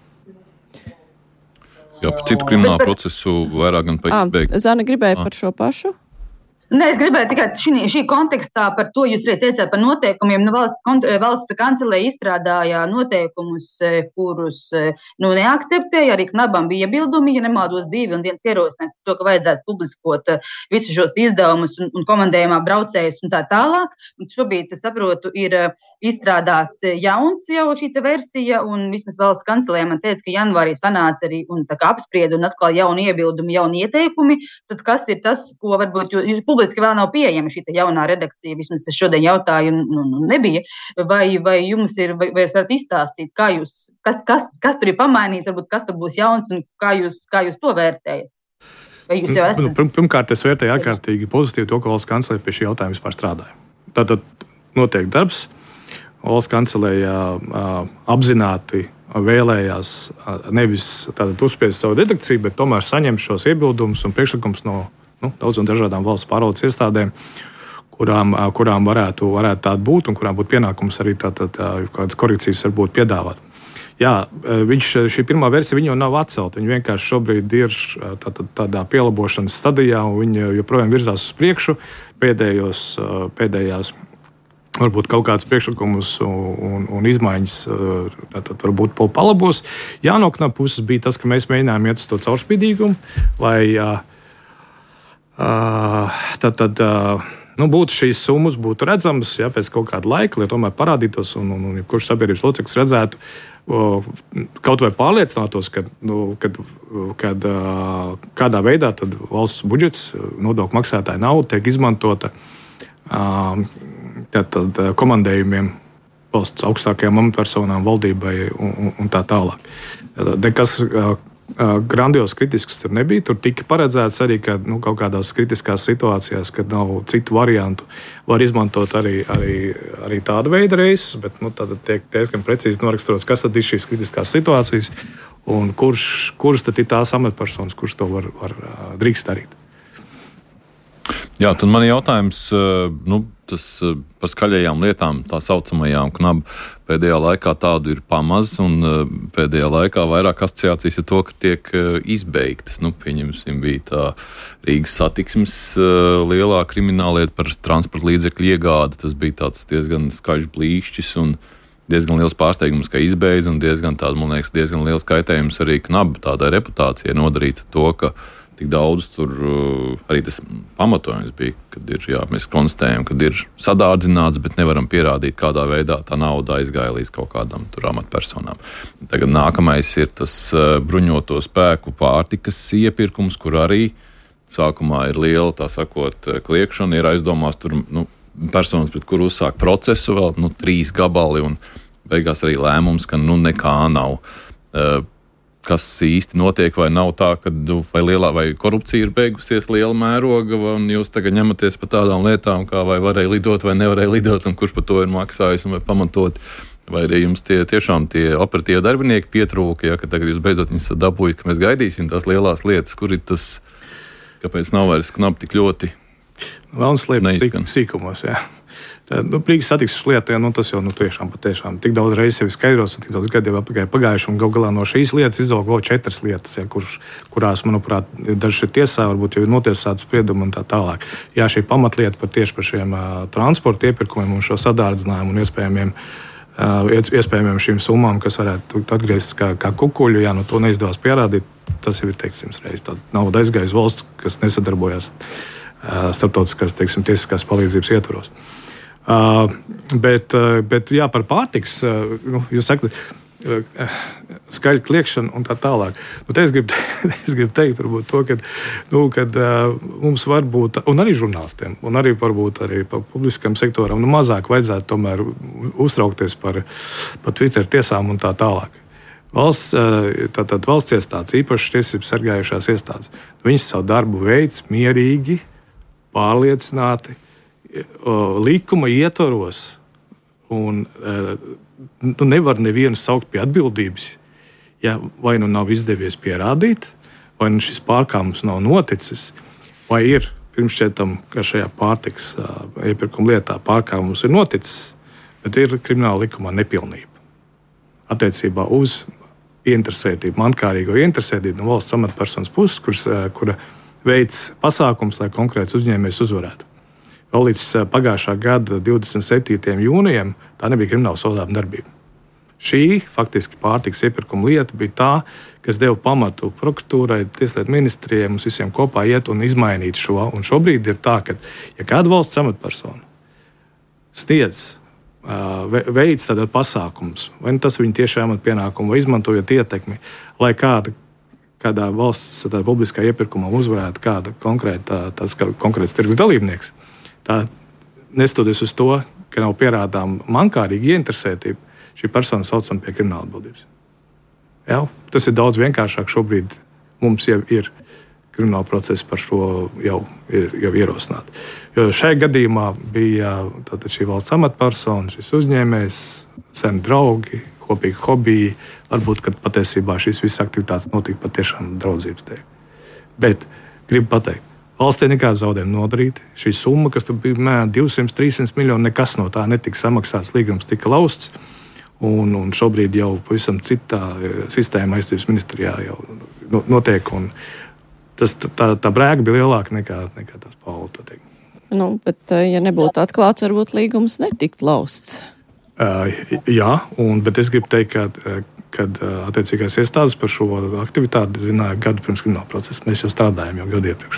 Jā, par citu kriminālu procesu vairāk gan pa izbeigt. Zana gribēja par šo pašu? Nē, es gribēju tikai šī, šī kontekstā par to, jūs arī teicāt par noteikumiem. Nu, valsts, valsts kancelēja izstrādāja noteikumus, kurus nu, neakceptēja. Arī Knabam bija iebildumi, ja nemaldos divi un viens ierosinājums par to, ka vajadzētu publiskot visus šos izdevumus un, un komandējumā braucējus un tā tālāk. Un šobrīd, es saprotu, ir izstrādāts jauns jau šī versija, un vismaz valsts kancelēja man teica, ka janvārī sanāca arī un tā kā apsprieda un atkal jauni iebildumi, jauni ieteikumi. Tad kas ir tas, ko varbūt jūs publiski vēl nav pieejama šī jaunā redakcija, vismaz es šodien jautāju, nu, nu, nebija, vai, vai jums ir, vai, vai jūs varat izstāstīt, kā jūs, kas, kas, kas tur ir pamainīts, varbūt kas tur būs jauns un kā jūs, kā jūs to vērtējat? Vai jūs jau esat? Nu, pirmkārt, es vērtēju ārkārtīgi pozitīvi to, ka valsts kancelē pie šī jautājuma vispār strādāja. Tātad notiek darbs, valsts kancelējā apzināti vēlējās nevis tātad uzspiest savu redakciju, bet tomēr saņemt šos iebildumus un priekšlikumus no Nu, daudzām dažādām valsts pārvaldes iestādēm, kurām, kurām varētu, varētu tāda būt un kurām būtu pienākums arī tādas tā, tā, kādas korekcijas varbūt piedāvāt. Jā, viņš, šī pirmā versija viņa jau nav atcelta. Viņa vienkārši šobrīd ir tā, tā, tādā pielabošanas stadijā un viņa joprojām virzās uz priekšu pēdējos, pēdējās. Varbūt kaut kāds priekšlikumus un, un, un izmaiņas tātad varbūt palabos. Jā, no Knaba puses bija tas, ka mēs mēģinājām iet uz to caurspīdīgumu, lai Uh, tad, tad uh, nu, būtu šīs summas, būtu redzamas jā, pēc kaut kāda laika, lai tomēr parādītos un, un, un kurš sabiedrības loceklis redzētu, uh, kaut vai pārliecinātos, ka, nu, kad, kad uh, kādā veidā tad valsts budžets, nodokļu maksātāja nauda tiek izmantota uh, tad, tad, komandējumiem valsts augstākajām amatpersonām, valdībai un, un, un tā tālāk. Nekas uh, grandios kritisks tur nebija. Tur tika paredzēts arī, ka nu, kaut kādās kritiskās situācijās, kad nav citu variantu, var izmantot arī, arī, arī tādu veidu reises, bet nu, tad tiek diezgan precīzi noraksturots, kas tad ir šīs kritiskās situācijas un kurš, kuras tad ir tās amatpersonas, kurš to var, var drīkst darīt. Jā, tad man ir jautājums, nu, tas par skaļajām lietām, tā saucamajām Knaba pēdējā laikā tādu ir pamaz, un pēdējā laikā vairāk asociācijas ir to, ka tiek izbeigtas. Nu, pieņemsim, bija tā Rīgas satiksmes lielā krimināllieta par transporta līdzekļu iegādi. Tas bija tāds diezgan skaļš blīšķis un diezgan liels pārsteigums, ka izbeidz, un diezgan tāda, man liekas, diezgan liels kaitējums arī Knaba tādai reputācijai nodarīts to, ka tik daudz tur arī tas pamatojums bija, kad ir, jā, mēs konstatējam, kad ir sadārdzināts, bet nevaram pierādīt, kādā veidā tā nauda aizgāja līdz kaut kādam tur amatpersonām. Tagad nākamais ir tas bruņoto spēku pārtikas iepirkums, kur arī sākumā ir liela, tā sakot, kliekšana, ir aizdomās tur, nu, personas, pret kuru uzsāk procesu, vēl nu, trīs gabali un beigās arī lēmums, ka nu nekā nav. Kas īsti notiek, vai nav tā, ka vai, lielā, vai korupcija ir beigusies liela mēroga, un jūs tagad ņematies par tādām lietām, kā vai varēja lidot, vai nevarēja lidot, un kurš par to ir maksājis, un vai pamatot, vai arī jums tie tiešām tie operatīvi darbinieki pietrūka, ja, ka tagad jūs beidzot viņus dabūjat, ka mēs gaidīsim tās lielās lietas, kur ir tas, kāpēc nav vairs knapi tik ļoti Vēlams slēpt sīkumos, jā. Tā, nu, Rīgas satiksmes lieta, nu, tas jau nu, tiešām, patiešām tik daudz reizes jau ir skaidros, un tik daudz gadi jau apakaļ pagājuši, un gal galā no šīs lietas izauga vēl četras lietas, ja, kur, kurās, manuprāt, daži ir tiesā, varbūt jau ir notiesāts spriedumi un tā tālāk. Jā, šī pamatlieta par tieši par šiem uh, transporta iepirkumiem un šo sadārdzinājumu un iespējamiem, uh, iespējamiem šīm summām, kas varētu atgriezties kā, kā kukuļu, jā, nu, to neizdevās pierādīt, tas jau ir teikts simts reizes. Tā nauda aizgāja uz valsts, kas nesadarbojās uh, starptautiskās, teiksim, tiesiskās palīdzības ietvaros. Uh, bet, uh, bet jā, par pārtiks, uh, nu, jūs sakat, uh, skaļa kliekšana un tā tālāk. Nu, te es gribu, es gribu teikt varbūt to, ka nu, kad, uh, mums var būt, un arī žurnālistiem, un arī varbūt arī par publiskam sektoram, nu, mazāk vajadzētu tomēr uztraukties par, par Twitter tiesām un tā tālāk. Valsts, tātad valsts iestādes, īpaši tiesības sargājušās iestādes, viņas savu darbu veids mierīgi, pārliecināti, likuma ietvaros, un nu, nevar nevienu saukt pie atbildības, ja vai nu nav izdevies pierādīt, vai nu šis pārkāpums nav noticis, vai ir pirmšķietam, ka šajā pārtiks iepirkuma lietā pārkāpums ir noticis, bet ir krimināla likumā nepilnība attiecībā uz ieinteresētību, mankārīgo ieinteresētību no valsts amatpersonas puses, kuras, kura veids pasākums, lai konkrēts uzņēmējs uzvarētu. Vēl līdz pagājušā gada divdesmit septītajam jūnijam tā nebija krimināla sodāma darbība. Šī faktiski pārtiks iepirkuma lieta bija tā, kas deva pamatu prokuratūrai, tieslietu ministrijai, mums visiem kopā iet un izmainīt šo. Un šobrīd ir tā, ka ja kāda valsts amatpersona sniedz veids tātad pasākums, vai nu tas viņa tiešā amatpienākumu, vai izmantojot ietekmi, lai kāda, kādā valsts tātad, publiskā iepirkumā uzvarētu kāda konkrēta, tāds konkrēts tirgus dalībnieks, tā nestoties uz to, ka nav pierādām mankārīgi ieinteresētība, šī persona saucama pie krimināla atbildības. Jā, tas ir daudz vienkāršāk šobrīd. Mums jau ir krimināla procesi par šo jau, ir, jau ierosināti. Jo šajā gadījumā bija tātad šī valsts amatpersona, šis uzņēmējs, seni draugi, kopīgi hobiji. Varbūt, ka patiesībā šīs visas aktivitātes notika patiešām draudzības dēļ. Bet gribu pateikt, valstī nekāda zaudējuma nodarīta. Šī summa, kas tur bija mē, divsimt trīsimt miljoni, nekas no tā netika samaksāts, līgums tika lausts. Un, un šobrīd jau pavisam citā sistēma aizsardzības ministrijā jau notiek. Tas, tā, tā brēga bija lielāka nekā, nekā tās Paula. Tā nu, bet, ja nebūtu atklāts, varbūt līgums netikt lausts. Uh, jā, un, bet es gribu teikt, ka kad attiecīgās iestādes par šo aktivitāti zināja gadu pirms krimināla procesa. Mēs jau strādājam jau gadu iepriekš.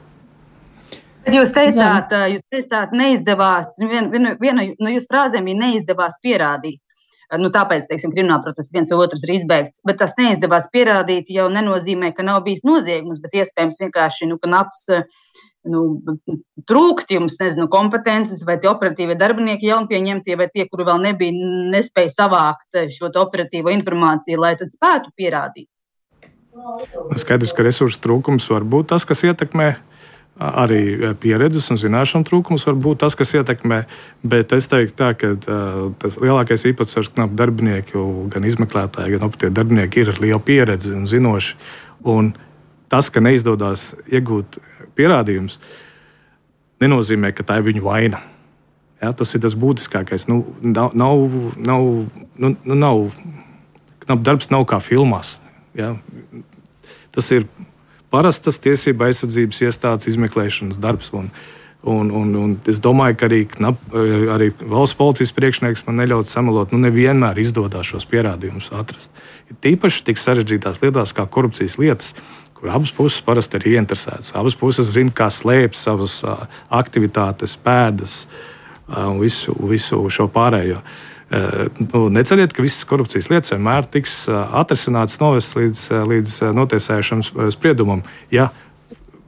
Bet jūs teicāt, jūs teicāt, neizdevās, viena, viena, viena no jūsu frāzēm bija neizdevās pierādīt. Nu, tāpēc, teiksim, krimināla process viens vai otrs ir izbeigts. Bet tas neizdevās pierādīt jau nenozīmē, ka nav bijis noziegums, bet iespējams vienkārši, nu, ka naps nu, trūkst jums, nezinu, kompetences, vai tie operatīvie darbinieki jaunpieņemtie, vai tie, kuri vēl nebija, nespēja savākt šo operatīvo informāciju, lai tad spētu pierādīt. Skaidrs, ka resursu trūkums var būt tas, kas ietekmē. Arī pieredzes un zināšanu trūkums var būt tas, kas ietekmē, bet es teiktu tā, ka uh, tas lielākais īpatsvars knapi darbinieki, gan izmeklētāji, gan operatīvi darbinieki ir ar lielu pieredzi un zinoši. Un tas, ka neizdodas iegūt pierādījumus, nenozīmē, ka tā ir viņu vaina. Ja, tas ir tas būtiskākais. Nu, nav, nav, nav, nu, nav, knapi darbs nav kā filmās. Ja. Tas ir parastas tiesība aizsardzības iestādes izmeklēšanas darbs. Un, un, un, un es domāju, ka arī, knap, arī valsts policijas priekšnieks man neļaut samalot, nu nevienmēr izdodas šos pierādījumus atrast. Ir tīpaši tik sarežģītās lietās kā korupcijas lietas, kur abas puses parasti ir ieinteresētas. Abas puses zina, kā slēpt savas aktivitātes, pēdas un visu, visu šo pārējo. Nu, neceriet, ka visas korupcijas lietas vienmēr tiks atrisinātas, novests līdz, līdz notiesājušam spriedumam. Ja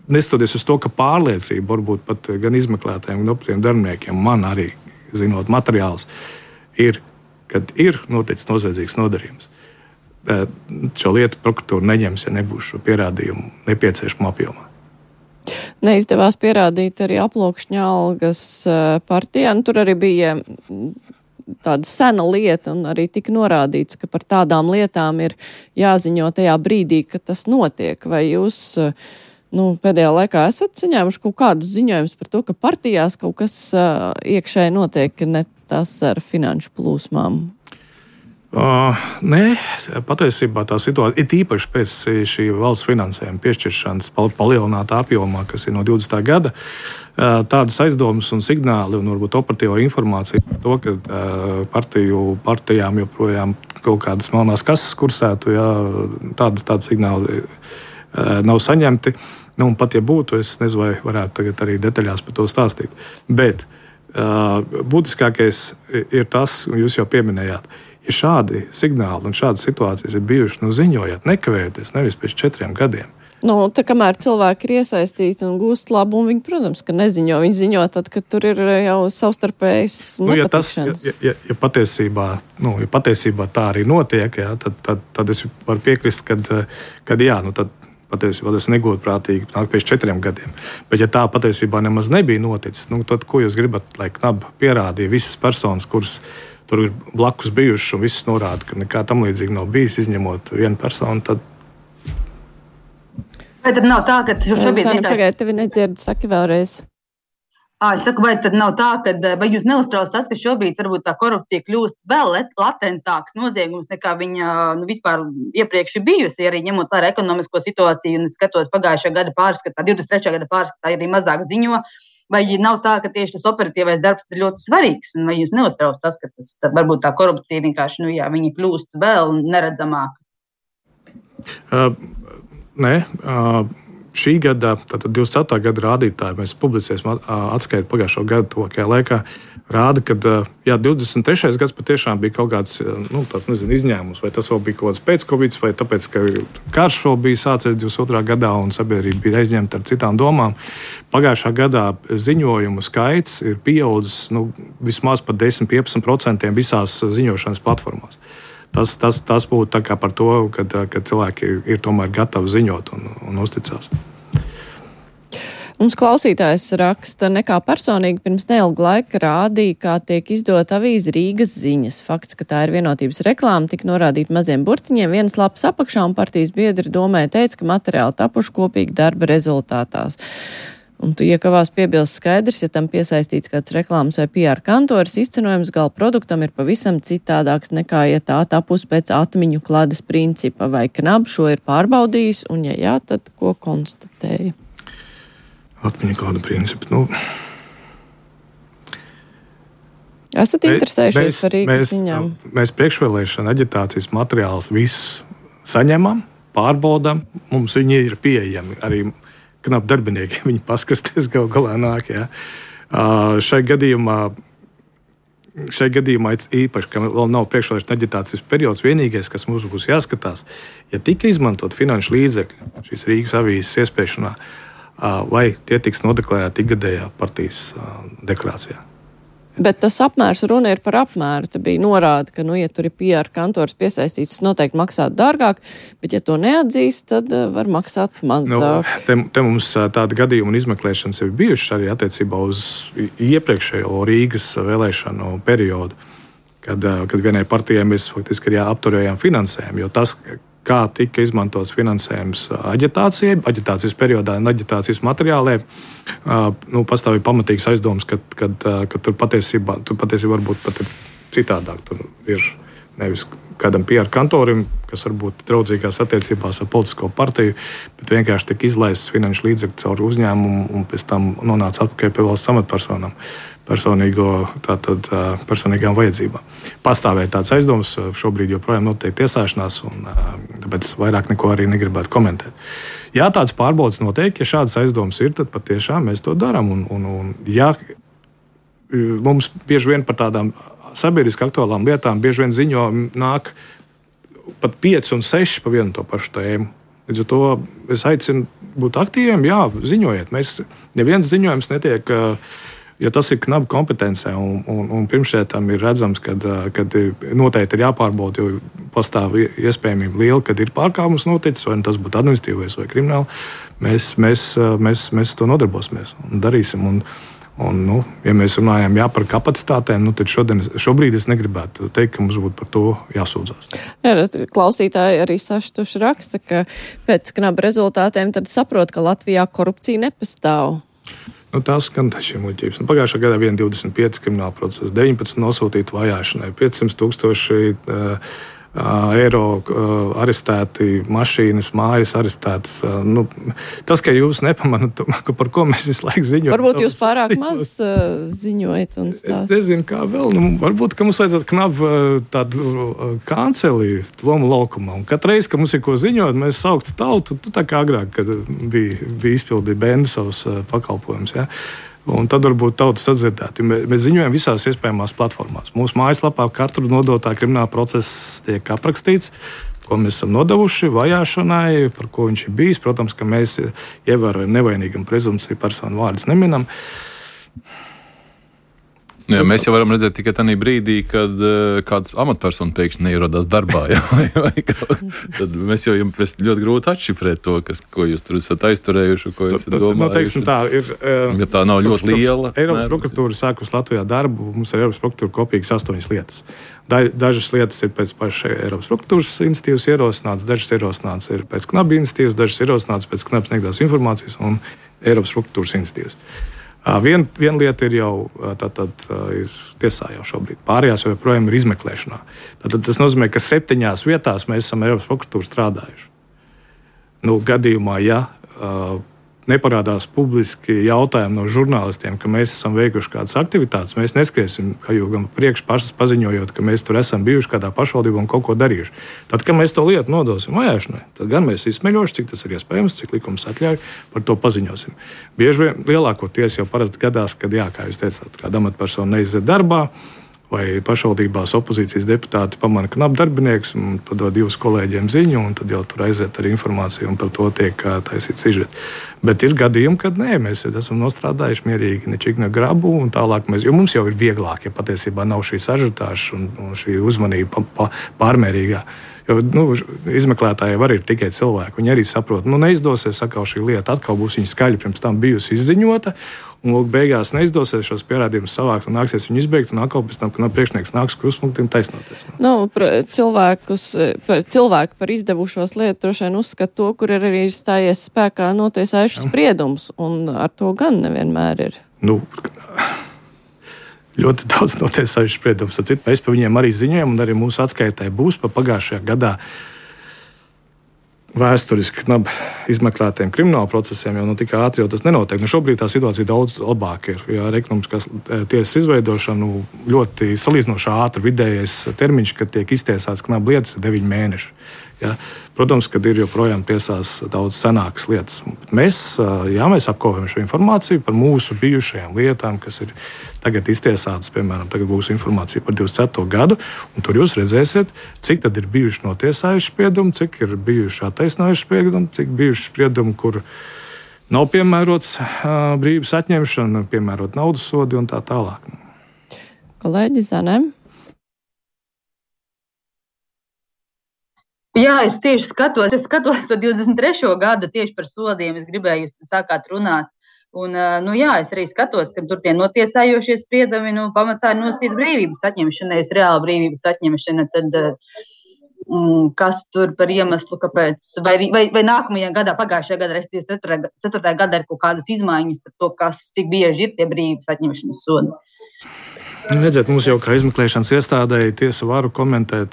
neskatoties uz to, ka pārliecība varbūt pat gan izmeklētājiem, gan operatīviem darbiniekiem, man arī zinot materiālus, ir, kad ir noticis noziedzīgs nodarījums. Šo lietu prokuratūra neņems, ja nebūs šo pierādījumu nepieciešamā apjomā. Neizdevās pierādīt arī aploksņa algas partijā. Nu, tur arī bija tāda sena lieta un arī tika norādīts, ka par tādām lietām ir jāziņo tajā brīdī, kad tas notiek. Vai jūs nu, pēdējā laikā esat saņēmuši kaut kādus ziņojumus par to, ka partijās kaut kas uh, iekšēji notiek, ne tas ar finanšu plūsmām? Uh, nē, patiesībā tā situācija ir īpaši pēc šī valsts finansējuma piešķiršanas palielinātā apjomā, kas ir no divdesmitā gada. Uh, tādas aizdomas un signāli un varbūt operatīvo informāciju par to, ka uh, partiju, partijām joprojām kaut kādas melnās kases kursētu, jā, tāda, tāda signāli uh, nav saņemti. Nu, un pat ja būtu, es nezinu, vai varētu tagad arī detaļās par to stāstīt. Bet uh, būtiskākais ir tas, jūs jau pieminējāt, ja šādi signāli un šādas situācijas ir bijušas, nu ziņojiet, nekavējoties, nevis pēc četriem gadiem. Nu, tā kamēr cilvēki ir iesaistīti un gūst labumu, viņi, protams, ka neziņo. Viņi ziņo tad, kad tur ir jau savstarpējs nu, ja nepatikšanas. Tas, ja, ja, ja, patiesībā, nu, ja patiesībā tā arī notiek, jā, tad, tad, tad es varu piekrist, kad, kad jā, nu tad patiesībā tas negodprātīgi nāk pēc četriem gadiem. Bet ja tā patiesībā nemaz nebija noticis, nu tad ko jūs gribat, lai knab pierādīja visas personas, kuras tur ir blakus bijušas un visas norāda, ka nekā tam līdzīgi nav bijis, izņemot vienu personu, tad... Vai tad nav tā, ka šobrīd... Sani, pagaid, tevi nedzird, saki vēlreiz. À, es saku, vai tad nav tā, ka vai jūs neuztrauc tas, ka šobrīd varbūt tā korupcija kļūst vēl latentāks noziegums, nekā viņa nu, vispār iepriekš ir bijusi, arī ņemot vērā ekonomisko situāciju un skatot pagājušā gada pārskatā, divdesmit trešā gada pārskatā arī mazāk ziņo. Vai nav tā, ka tieši tas operatīvais darbs ir ļoti svarīgs, un vai jūs neuztrauc tas, ka tas, tā, varbūt tā korupcija vienkārši, nu jā, viņi kļūst vēl neredzamāka? Uh, nē, uh, šī gada, tātad divdesmit ceturtā gada rādītāji, mēs publicēsim atskaitu pagājušo gadu tuvākajā laikā, rāda, ka jā, divdesmit trešais gads patiešām bija kaut kāds, nu, tāds, nezinu, izņēmums, vai tas vēl bija kaut kāds pēc-covid, vai tāpēc, ka karš vēl bija sācies divdesmit otrā gadā un sabiedrība bija aizņemta ar citām domām. Pagājušā gadā ziņojumu skaits ir pieaudzis, nu, vismaz par desmit līdz piecpadsmit procentiem visās ziņošanas platformās. Tas, tas, tas būtu tā kā par to, ka, ka cilvēki ir tomēr gatavi ziņot un, un uzticās. Mums klausītājs raksta, nekā personīgi pirms neilga laika rādīja, kā tiek izdota avīze Rīgas ziņas. Fakts, ka tā ir vienotības reklāma, tika norādīta maziem burtiņiem, vienas lapas apakšā, un partijas biedri domē teica, ka materiāli tapuši kopīgi darba rezultātās. Un tu iekavās piebilst skaidrs, ja tam piesaistīts kāds reklāmas vai P R kantoris, izcenojums gala produktam ir pavisam citādāks nekā, ja tā tapus pēc atmiņu klades principa, vai Knab šo ir pārbaudījis, un ja jā, tad ko konstatēja? Atmiņu kādu principu. Nu, esat interesējušies par Rīgas mēs, ziņām? Mēs priekšvēlēšana aģitācijas materiālus visus saņemam, pārbaudam, mums viņi ir pieejami. Arī Knab darbinieki viņi paskasties gal galā nāk. Jā. Uh, šai gadījumā, šai gadījumā īpaši, ka vēl nav priekšvēlēšana aģitācijas periods, vienīgais, kas mums būs jāskatās, ja tika izmantot finanšu līdzekļi šīs Rīgas avīzes iespēšanā, vai tie tiks nodeklarēti ikgadējā partijas deklarācijā. Bet tas apmērs runa ir par apmēru. Te bija norāda, ka, nu, ja tur ir P R kantors piesaistīts, tas noteikti maksāt dārgāk, bet ja to neatzīst, tad var maksāt mazāk. Nu, te, te mums tāda gadījuma un izmeklēšanas ir bijušas arī attiecībā uz iepriekšējo Rīgas vēlēšanu periodu, kad, kad vienai partijai mēs faktiski arī apturējām finansējumu, jo tas, kā tika izmantots finansējums aģitācijai, aģitācijas periodā un aģitācijas materiāliem, nu, pastāvīja pamatīgs aizdoms, ka, kad, ka tur patiesībā, tur patiesībā varbūt pat ir citādāk. Tur ir nevis kādam P R kantorim, kas varbūt draudzīgās attiecībās ar politisko partiju, bet vienkārši tika izlaists finanšu līdzekļu caur uzņēmumu un pēc tam nonāca atpakaļ pie valsts amatpersonām. Personīgo, tātad, personīgām vajadzībām. Pastāvēja tāds aizdoms, šobrīd joprojām notiek tiesāšanās, un tāpēc vairāk neko arī negribētu komentēt. Ja tāds pārbaudas notiek, ja šādas aizdomas ir, tad patiešām mēs to darām. Un, un, un, ja mums bieži vien par tādām sabiedriski aktuālām lietām bieži vien ziņo nāk pat pieci un seši pa vienu to pašu tēmu. Līdz ar to es aicinu būt aktīviem, jā, ziņojiet. Mēs, neviens ziņojums netiek, ja tas ir knaba kompetencē, un, un, un pirmšķietām ir redzams, kad, kad noteikti ir jāpārbauda, jo pastāv iespējamība liela, kad ir pārkāpums noticis, vai tas būtu administratīvais vai krimināli. Mēs, mēs, mēs, mēs to nodarbosimies un darīsim. Un, Un, nu, ja mēs runājam jā, par kapacitātēm, nu, tad šodien, šobrīd es negribētu teikt, ka mums būtu par to jāsūdzās. Jā, klausītāji arī saštuši raksta, ka pēc knaba rezultātiem tad saprot, ka Latvijā korupcija nepastāv. Nu, tās skan šiem muļķības. Nu, pagājušā gadā viena divdesmit pieci krimināla procesa, deviņpadsmit nosūtīti vajāšanai, piecsimt tūkstoši uh, eiro uh, arestēti, mašīnas, mājas arestētas. Uh, nu, tas, ka jūs nepamanat, par ko mēs visu laiku ziņojam. Varbūt jūs pārāk maz uh, ziņojat un stāstat. Es nezinu, kā vēl. Nu, varbūt, ka mums vajadzētu knabu uh, tādu uh, kanceli Tvomu laukumā. Un katru reizi, kad mums ir ko ziņot, mēs sauktu tautu, tu tā kā agrāk, kad bija, bija izpildīja bēndu savus uh, pakalpojumus. Ja? Un tad varbūt tautas atdzirdētu. Mēs, mēs ziņojam visās iespējamās platformās. Mūsu mājaslapā katru nodotā krimināla procesa tiek aprakstīts, ko mēs esam nodevuši vajāšanai, par ko viņš ir bijis. Protams, ka mēs ievērojam nevainīgam prezumpciju, personu vārdus neminam. Jā, mēs jau varam redzēt tikai tajā brīdī, kad uh, kāds amatpersona pēkšņi neierodās darbā. Jā, vai, vai, tad mēs jau jums ļoti grūti atšifrēt to, kas, ko jūs tur esat aizturējuši, ko esat domājuši. No, teiksim, tā, ir, uh, ja tā nav ļoti liela. Eiropas prokuratūra sākus Latvijā darbu, mums ir Eiropas prokuratūra kopīgas astoņas lietas. Da, dažas lietas ir pēc paša Eiropas prokuratūras institīvas ierosināts, dažas ierosināts ir pēc knaba institīvas, dažas ierosināts pēc knaba sniegtās informācijas un Eiropas prokuratūras institīvas. Viena vien lieta ir jau tā, tā, tā, ir tiesā jau šobrīd. Pārējās joprojām ir izmeklēšanā. Tātad tas nozīmē, ka septiņās vietās mēs esam Eiropas prokuratūru strādājuši. Nu, gadījumā, ja uh, neparādās publiski jautājumi no žurnālistiem, ka mēs esam veikuši kādas aktivitātes, mēs neskriesim, kā jau gan priekš pašas paziņojot, ka mēs tur esam bijuši kādā pašvaldībā un kaut ko darījuši. Tad, kad mēs to lietu nodosim vajāšanai, tad gan mēs izsmeļoši, cik tas ir iespējams, cik likums atļauj, par to paziņosim. Bieži vien lielākoties jau parasti gadās, kad, jā, kā jūs teicāt, kāda amatpersona neiziet darbā, vai pašvaldībās opozīcijas deputāti pamana knabu darbinieks un padod divus kolēģiem ziņu, un tad jau tur aiziet arī informācija, un par to tiek taisīts sižets. Bet ir gadījumi, kad nē, mēs esam nostrādājuši mierīgi, nečik ne grabu, un tālāk mēs, jo mums jau ir vieglāk, ja patiesībā nav šī ažiotāža un, un šī uzmanība pa, pa, pārmērīgā. Jo nu, izmeklētāji var ir tikai cilvēki. Viņi arī saprot, nu neizdosies atkal šī lieta, atkal būs viņa skaļi pirms tam bijusi izziņota, un lūk, beigās neizdosies šos pierādījumus savākt un nāksies viņu izbeigt, un atkal pēc tam, kad priekšnieks nāks krustpunktiem taisnoties. Nu, cilvēkus, par, cilvēku par izdevušos lietu droši vien uzskat to, kur ir arī stājies spēkā notiesājušas spriedums, un ar to gan nevienmēr ir. Nu, ļoti daudz notiesājuši spriedumus. Mēs par viņiem arī ziņojam, un arī mūsu atskaitai būs par pagājušajā gadā vēsturiski knaba izmeklētiem krimināla procesiem, jo nu, tik ātri jau tas nenotiek. Nu, šobrīd tā situācija daudz labāka ir. Jo ar ekonomiskās tiesas izveidošanu ļoti salīdzinoši ātri vidējais termiņš, kad tiek iztiesāts knaba lietas, ir deviņi mēneši. Ja? Protams, kad ir joprojām tiesās daudz senākas lietas. Mēs, jā, mēs apkopējam šo informāciju par mūsu bijušajām lietām, kas ir tagad iztiesātas. Piemēram, tagad būs informācija par divdesmit ceturto gadu, un tur jūs redzēsiet, cik tad ir bijuši notiesājuši spriedumi, cik ir bijuši attaisnojuši spriedumi, cik bijuši spriedumi, kur nav piemērots brīvības atņemšana, piemērot naudas sodi un tā tālāk. Kolēģi Zanēm? Jā, es tieši skatos, es skatos to divdesmit trešo gadu tieši par sodiem. Es gribēju jūs sākāt runāt. Un, nu jā, es arī skatos, ka tur tie notiesājošie spriedumi, nu, pamatā ir nosacīta brīvības atņemšana, nevis reāla brīvības atņemšana. Tad, mm, kas tur par iemeslu, kāpēc, vai, vai, vai nākamajā gadā, pagājušajā gadā, respektīvi ceturtajā gadā ir kaut kādas izmaiņas ar to, kas, cik bieži ir tie brīvības atņemšanas sodi. Nu, redziet, mums jau kā izmeklēšanas iestādēji tiesa varu komentēt.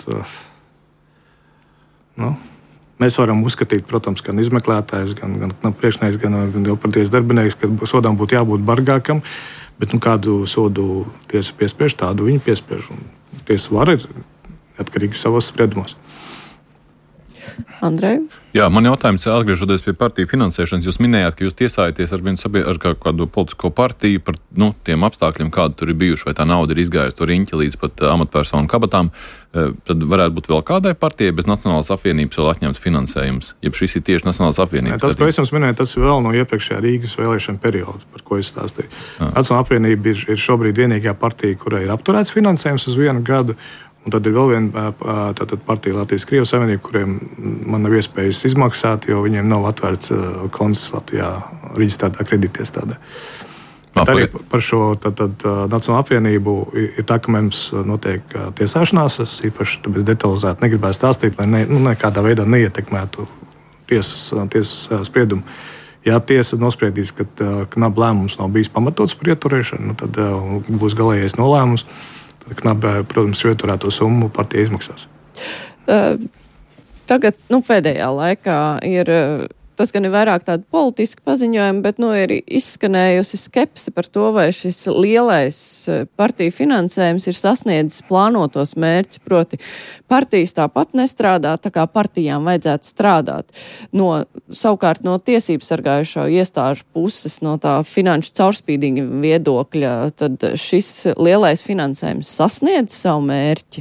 Nu, mēs varam uzskatīt, protams, gan izmeklētājs, gan, gan, gan priekšnieks, gan, gan jau par tiesas darbinieks, ka sodām būtu jābūt bargākam, bet nu, kādu sodu tiesa piespiež, tādu viņi piespiež. Un tiesa vara ir atkarīga savos spriedumos. Andrej? Jā, man jautājums, atgriežoties pie partiju finansēšanas, jūs minējāt, ka jūs tiesājaties ar vienu sabie, ar kādu politisko partiju par nu, tiem apstākļiem, kādi tur ir bijuši, vai tā nauda ir izgājusi to riņķi līdz pat amatpersonu kabatām. Tad varētu būt vēl kādai partijai bez Nacionālās apvienības vēl atņemts finansējums, ja šis ir tieši Nacionālās apvienības. Tas, ko es jums minēju, tas ir vēl no iepriekšējā Rīgas vēlēšana perioda, par ko es stāstīju. Nacionālā apvienība ir, ir šobrīd vienīgā partija, kurai ir apturēts finansējums uz vienu gadu. Un tad ir vēl viena tātad partija Latvijas-Krievijas Savienība, kuriem man nav iespējas izmaksāt, jo viņiem nav atvērts konts Latvijā reģistrētā kredītiestādē. Bet arī par šo tad, tad, Nacionālo apvienību ir tā, ka mums notiek tiesāšanās. Es īpaši tāpēc detalizēti negribētu stāstīt, lai ne, nu, nekādā veidā neietekmētu tiesas, tiesas spriedumu. Ja tiesa nospriedīs, ka knab lēmums nav bijis pamatots par ieturēšanu, nu, tad būs galējais nolēmums. Knabē, protams, šo ieturēto summu partija izmaksās. Uh, tagad, nu, pēdējā laikā ir, tas gan ir vairāk tādi politiski paziņojumi, bet, nu, ir izskanējusi skepse par to, vai šis lielais partiju finansējums ir sasniedzis plānotos mērķus, proti partijas tāpat nestrādā, tā kā partijām vajadzētu strādāt. No, savukārt no tiesību sargājušo iestāžu puses, no tā finanšu caurspīdīga viedokļa, tad šis lielais finansējums sasniedz savu mērķi?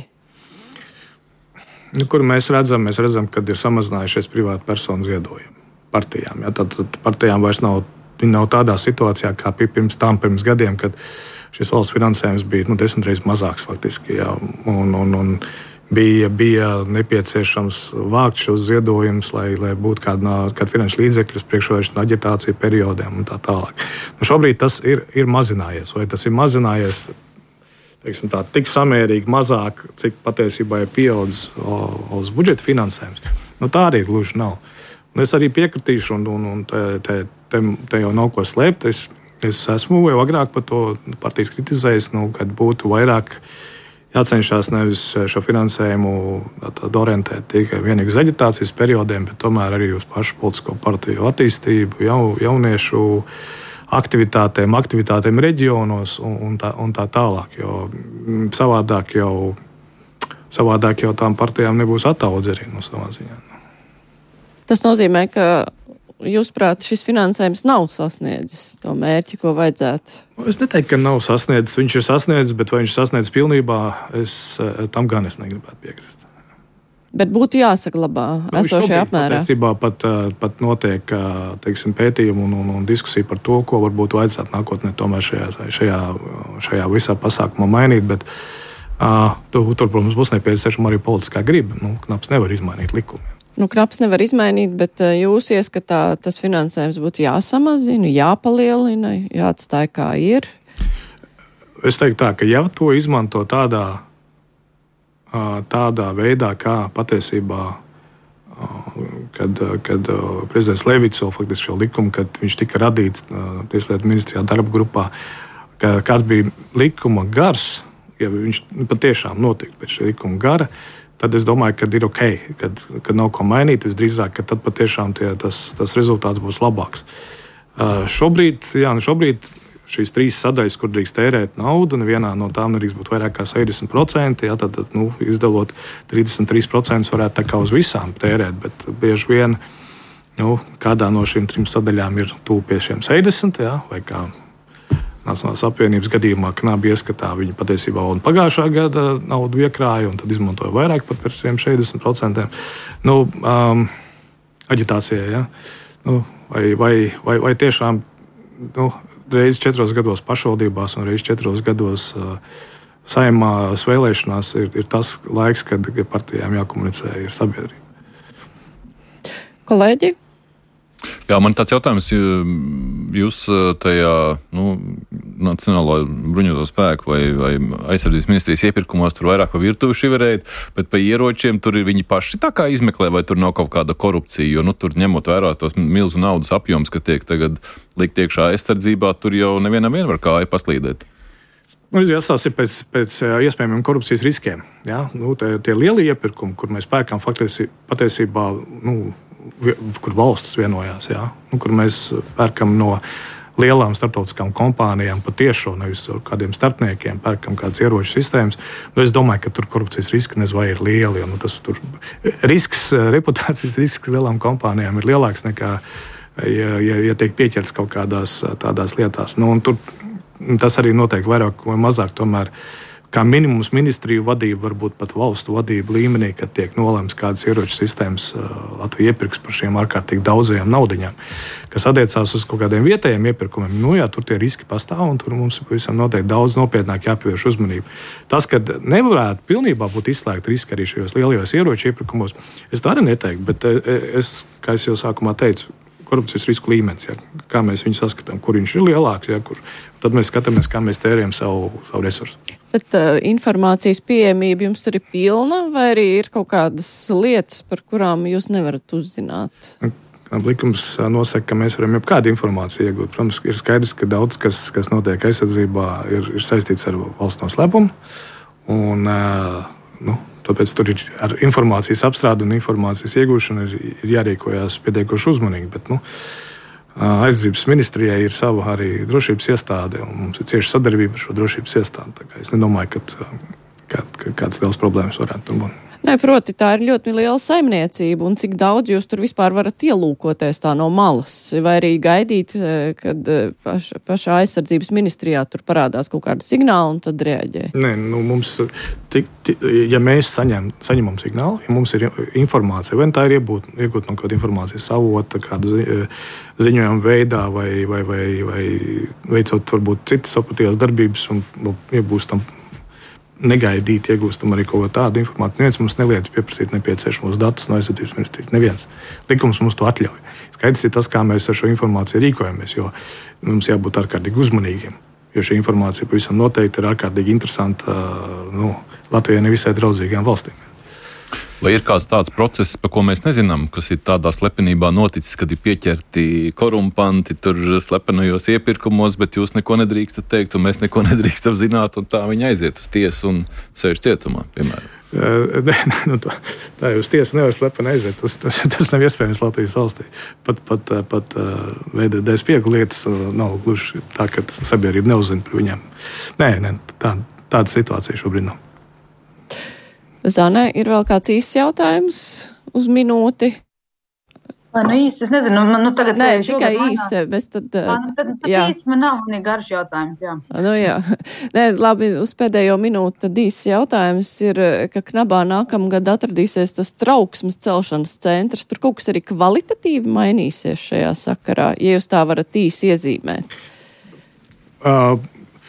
Nu, kur mēs redzam? Mēs redzam, kad ir samazinājušies privātu personu ziedojumi partijām. Ja? Tad, tad partijām vairs nav, nav tādā situācijā kā pirms tam, pirms gadiem, kad šis valsts finansējums bija nu, desmit reizes mazāks faktiski. Ja? Un, un, un bija, bija nepieciešams vākt šos ziedojumus, lai, lai būtu kāda, kāda finanšu līdzekļus priekšvēlēšanu aģitāciju periodiem un tā tālāk. Nu, šobrīd tas ir, ir mazinājies. Vai tas ir mazinājies teiksim, tā, tik samērīgi mazāk, cik patiesībā ir pieaudzis uz budžeta finansējums? Nu, tā arī gluži nav. Un es arī piekritīšu, un, un, un te, te, te, te jau nav ko slēpt. Es, es esmu jau agrāk par to partijas kritizējis, nu, kad būtu vairāk jācenšas nevis šo finansējumu orientēt tikai vienīgi uz aģitācijas periodiem, bet tomēr arī uz pašu politisko partiju attīstību, jau, jauniešu aktivitātēm, aktivitātēm reģionos un, un, tā, un tā tālāk. Jo savādāk jau, savādāk jau tām partijām nebūs ataudz arī no savā ziņā. Tas nozīmē, ka jūsuprāt, šis finansējums nav sasniedzis to mērķi, ko vajadzētu? Es neteiktu, ka nav sasniedzis. Viņš ir sasniedzis, bet vai viņš ir sasniedzis pilnībā, es tam gan es negribētu piekrist. Bet būtu jāsaglabā nu, esošajā apmērā. Patiesībā pat, pat notiek teiksim, pētījumi un, un, un diskusija par to, ko varbūt vajadzētu nākotnē tomēr šajā, šajā, šajā visā pasākumā mainīt. Bet, uh, tur, tur, protams, būs nepieciešama arī politiskā griba. Nu, Knaps nevar izmainīt likumiem. Nu, Knaps nevar izmainīt, bet jūs ieskatā tas finansējums būtu jāsamazina, jāpalielina, jāatstāj kā ir? Es teiktu tā, ka ja to izmanto tādā, tādā veidā, kā patiesībā, kad, kad prezidents Levits vēl faktiski šo likumu, kad viņš tika radīts Tieslietu ministrijā darba grupā, ka kāds bija likuma gars, ja viņš patiešām notiktu pēc šī likuma gara, tad es domāju, ka ir ok, kad, kad nav ko mainīt. Visdrīzāk, ka tad patiešām tie, tas, tas rezultāts būs labāks. Uh, šobrīd, jā, nu šobrīd šīs trīs sadaļas, kur drīkst tērēt naudu, nevienā no tām nedrīkst būt vairāk kā sešdesmit procenti. Jā, tad, tad nu, izdalot trīsdesmit trīs procenti varētu tā kā uz visām tērēt, bet bieži vien nu, kādā no šīm trim sadaļām ir tuvu pie šiem sešdesmit, jā, vai kā Nacionālās apvienības gadījumā Knabi ieskatā viņi patiesībā un pagājušā gada naudu iekrāja un tad izmantoja vairāk pat par šiem sešdesmit procentiem. Nu, um, aģitācijai, ja? Nu, vai, vai, vai, vai tiešām nu, reizi četros gados pašvaldībās un reizi četros gados uh, saimās vēlēšanās ir, ir tas laiks, kad partijām jākomunicē ar sabiedrību. Kolēģi? Jā, man tāds jautājums, jūs tajā nu, Nacionālo bruņoto spēku vai, vai aizsardzības ministrijas iepirkumos tur vairāk pa virtuvi šiverējat, bet pa ieročiem tur viņi paši tā kā izmeklē, vai tur nav kaut kāda korupcija, jo nu, tur ņemot vērā tos milzu naudas apjoms, ka tiek tagad likt iekšā aizsardzībā, tur jau nevienam vien var kāju paslīdēt. Nu, tas ir pēc, pēc iespējamiem korupcijas riskiem. Ja? Nu, tie, tie lielie iepirkumi, kur mēs pērkam faktiski patiesībā, nu, kur valsts vienojās, ja? Nu, kur mēs pērkam no lielām starptautiskām kompānijām patiešo, nevis kādiem starpniekiem, pērkam kādas ieroču sistēmas. Nu, es domāju, ka tur korupcijas riski nezinu, vai ir lieli. Nu, tas tur risks, reputācijas risks lielām kompānijām ir lielāks nekā, ja, ja, ja tiek pieķerts kaut kādās tādās lietās. Nu, un tur tas arī notiek vairāk vai mazāk tomēr. Kā minimums ministriju vadība, varbūt pat valstu vadība līmenī, kad tiek nolemts kādas ieroču sistēmas Latvija iepirks par šiem ārkārtīgi daudzajām naudiņām, kas attiecās uz kaut kādiem vietējiem iepirkumiem. Nu jā, tur tie riski pastāv un tur mums visam noteikti daudz nopietnāk jāpievērš uzmanība. Tas, ka nevarētu pilnībā būt izslēgta riska arī šajos lielajos ieroču iepirkumos, es tā arī neteiktu, bet es, kā es jau sākumā teicu, korupcijas risku līmenis, ja, kā mēs viņu saskatām, kur viņš ir lielāks, ja, kur, tad mēs skatāmies, kā mēs tērējam savu, savu resursu. Bet uh, informācijas pieejamība jums tur ir pilna, vai arī ir kaut kādas lietas, par kurām jūs nevarat uzzināt? Likums nosaka, ka mēs varam jebkādu informāciju iegūt. Protams, ir skaidrs, ka daudz, kas, kas notiek aizsardzībā, ir, ir saistīts ar valsts noslēpumu. Un, uh, nu, tāpēc tur ir ar informācijas apstrādi un informācijas iegūšanu ir, ir jārīkojās pietiekoši uzmanīgi. Bet, nu, aizsardzības ministrijai ir sava arī drošības iestāde, un mums ir cieša sadarbība ar šo drošības iestādi. Tā kā es nedomāju, ka, ka, ka kādas liels problēmas varētu būt. Nē, proti, tā ir ļoti liela saimniecība, un cik daudz jūs tur vispār varat ielūkoties tā no malas, vai arī gaidīt, kad paša, pašā aizsardzības ministrijā tur parādās kaut kāda signāla, un tad reaģē? Nē, nu mums, tik, tik, ja mēs saņem, saņemam signālu, ja mums ir informācija, vai tā ir iegūt, iegūt no kāda informācijas avota, kādu ziņojumu veidā, vai, vai, vai, vai veicot varbūt citas operatīvās darbības, un iegūstam negaidīt, iegūstam arī kaut tādu informāciju. Neviens mums neliedz pieprasīt nepieciešamos datus no aizsardzības ministrijas. Neviens. Likums mums to atļauj. Skaidrs ir tas, kā mēs ar šo informāciju rīkojamies, jo mums jābūt ārkārtīgi uzmanīgiem. Jo šī informācija pavisam noteikti ir ārkārtīgi interesanta nu, Latvijai nevisai draudzīgām valstīm. Vai ir kāds tāds process, par ko mēs nezinām, kas ir tādā slepenībā noticis, kad ir pieķerti korumpanti tur slepenajos iepirkumos, bet jūs neko nedrīkstat teikt, un mēs neko nedrīkstam zināt, un tā viņi aiziet uz tiesu un sēž cietumā, piemēram? Nē, nu, tā, tā jau uz tiesu nevar slepeni aiziet. Tas, tas, tas nav iespējams Latvijas valstī. Pat, pat, pat V D D spiegu lietas nav gluži tā, ka sabiedrība neuzzina par viņiem. Nē, nē tā, tāda situācija šobrīd nav. Zane, ir vēl kāds īsts jautājums uz minūti? Vai, nu īsti, es nezinu, man nu tagad... Nē, tikai īsti, bet tad... Man, tad, tad jā. īsti man nav man garš jautājums, jā. Nu jā. Nē, labi, uz pēdējo minūti tad īsts jautājums ir, ka Knabā nākamgad atradīsies tas trauksmes celšanas centrs. Tur kaut kas arī kvalitatīvi mainīsies šajā sakarā, ja jūs tā varat īsi iezīmēt. Uh,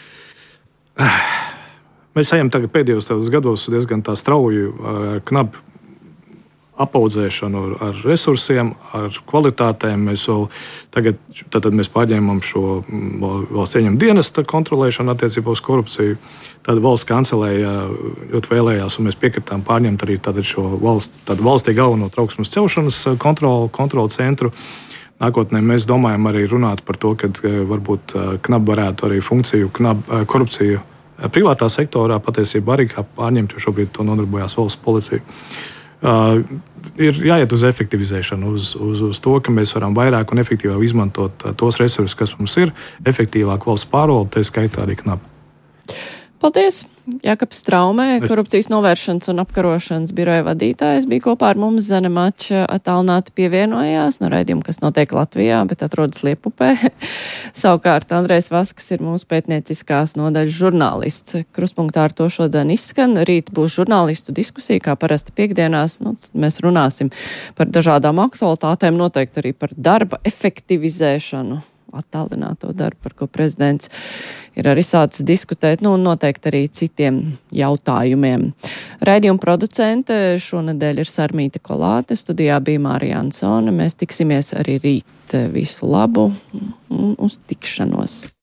uh. Mēs ejam tagad pēdējos gados diezgan tā strauju ar Knabu apaudzēšanu ar resursiem, ar kvalitātēm. Mēs vēl tagad tātad mēs pārņēmām šo valsts ieņem dienesta kontrolēšanu attiecībā uz korupciju. Tad valsts kancelēja ļoti vēlējās, un mēs piekritām pārņemt arī tātad šo valsts, tātad valstī galveno trauksmes celšanas kontrolu, kontrolu centru. Nākotnē mēs domājam arī runāt par to, ka varbūt Knab varētu arī funkciju Knab, korupciju privātā sektorā patiesībā arī kā pārņemt, jo šobrīd to nodarbojās valsts policija. Uh, ir jāiet uz efektivizēšanu, uz, uz, uz to, ka mēs varam vairāk un efektīvāk izmantot uh, tos resursus, kas mums ir, efektīvāk valsts pārvalde, tā skaitā arī Knab. Paldies! Jākaps Straumē, korupcijas novēršanas un apkarošanas biroja vadītājs, bija kopā ar mums. Zane Mača attālināti pievienojās no raidījuma, kas notiek Latvijā, bet atrodas Liepupē. Savukārt Andrejs Vasks ir mūsu pētnieciskās nodaļas žurnālists. Krustpunktā ar to šodien izskan. Rīt būs žurnālistu diskusija, kā parasti piekdienās. Nu, tad mēs runāsim par dažādām aktualitātēm, noteikti arī par darba efektivizēšanu, attālināto darbu, par ko prezidents ir arī sācis diskutēt, nu un noteikti arī citiem jautājumiem. Raidījuma producente šonedēļ ir Sarmīta Kolāte, studijā bija Mārija Ansone. Mēs tiksimies arī rīt. Visu labu un uz tikšanos!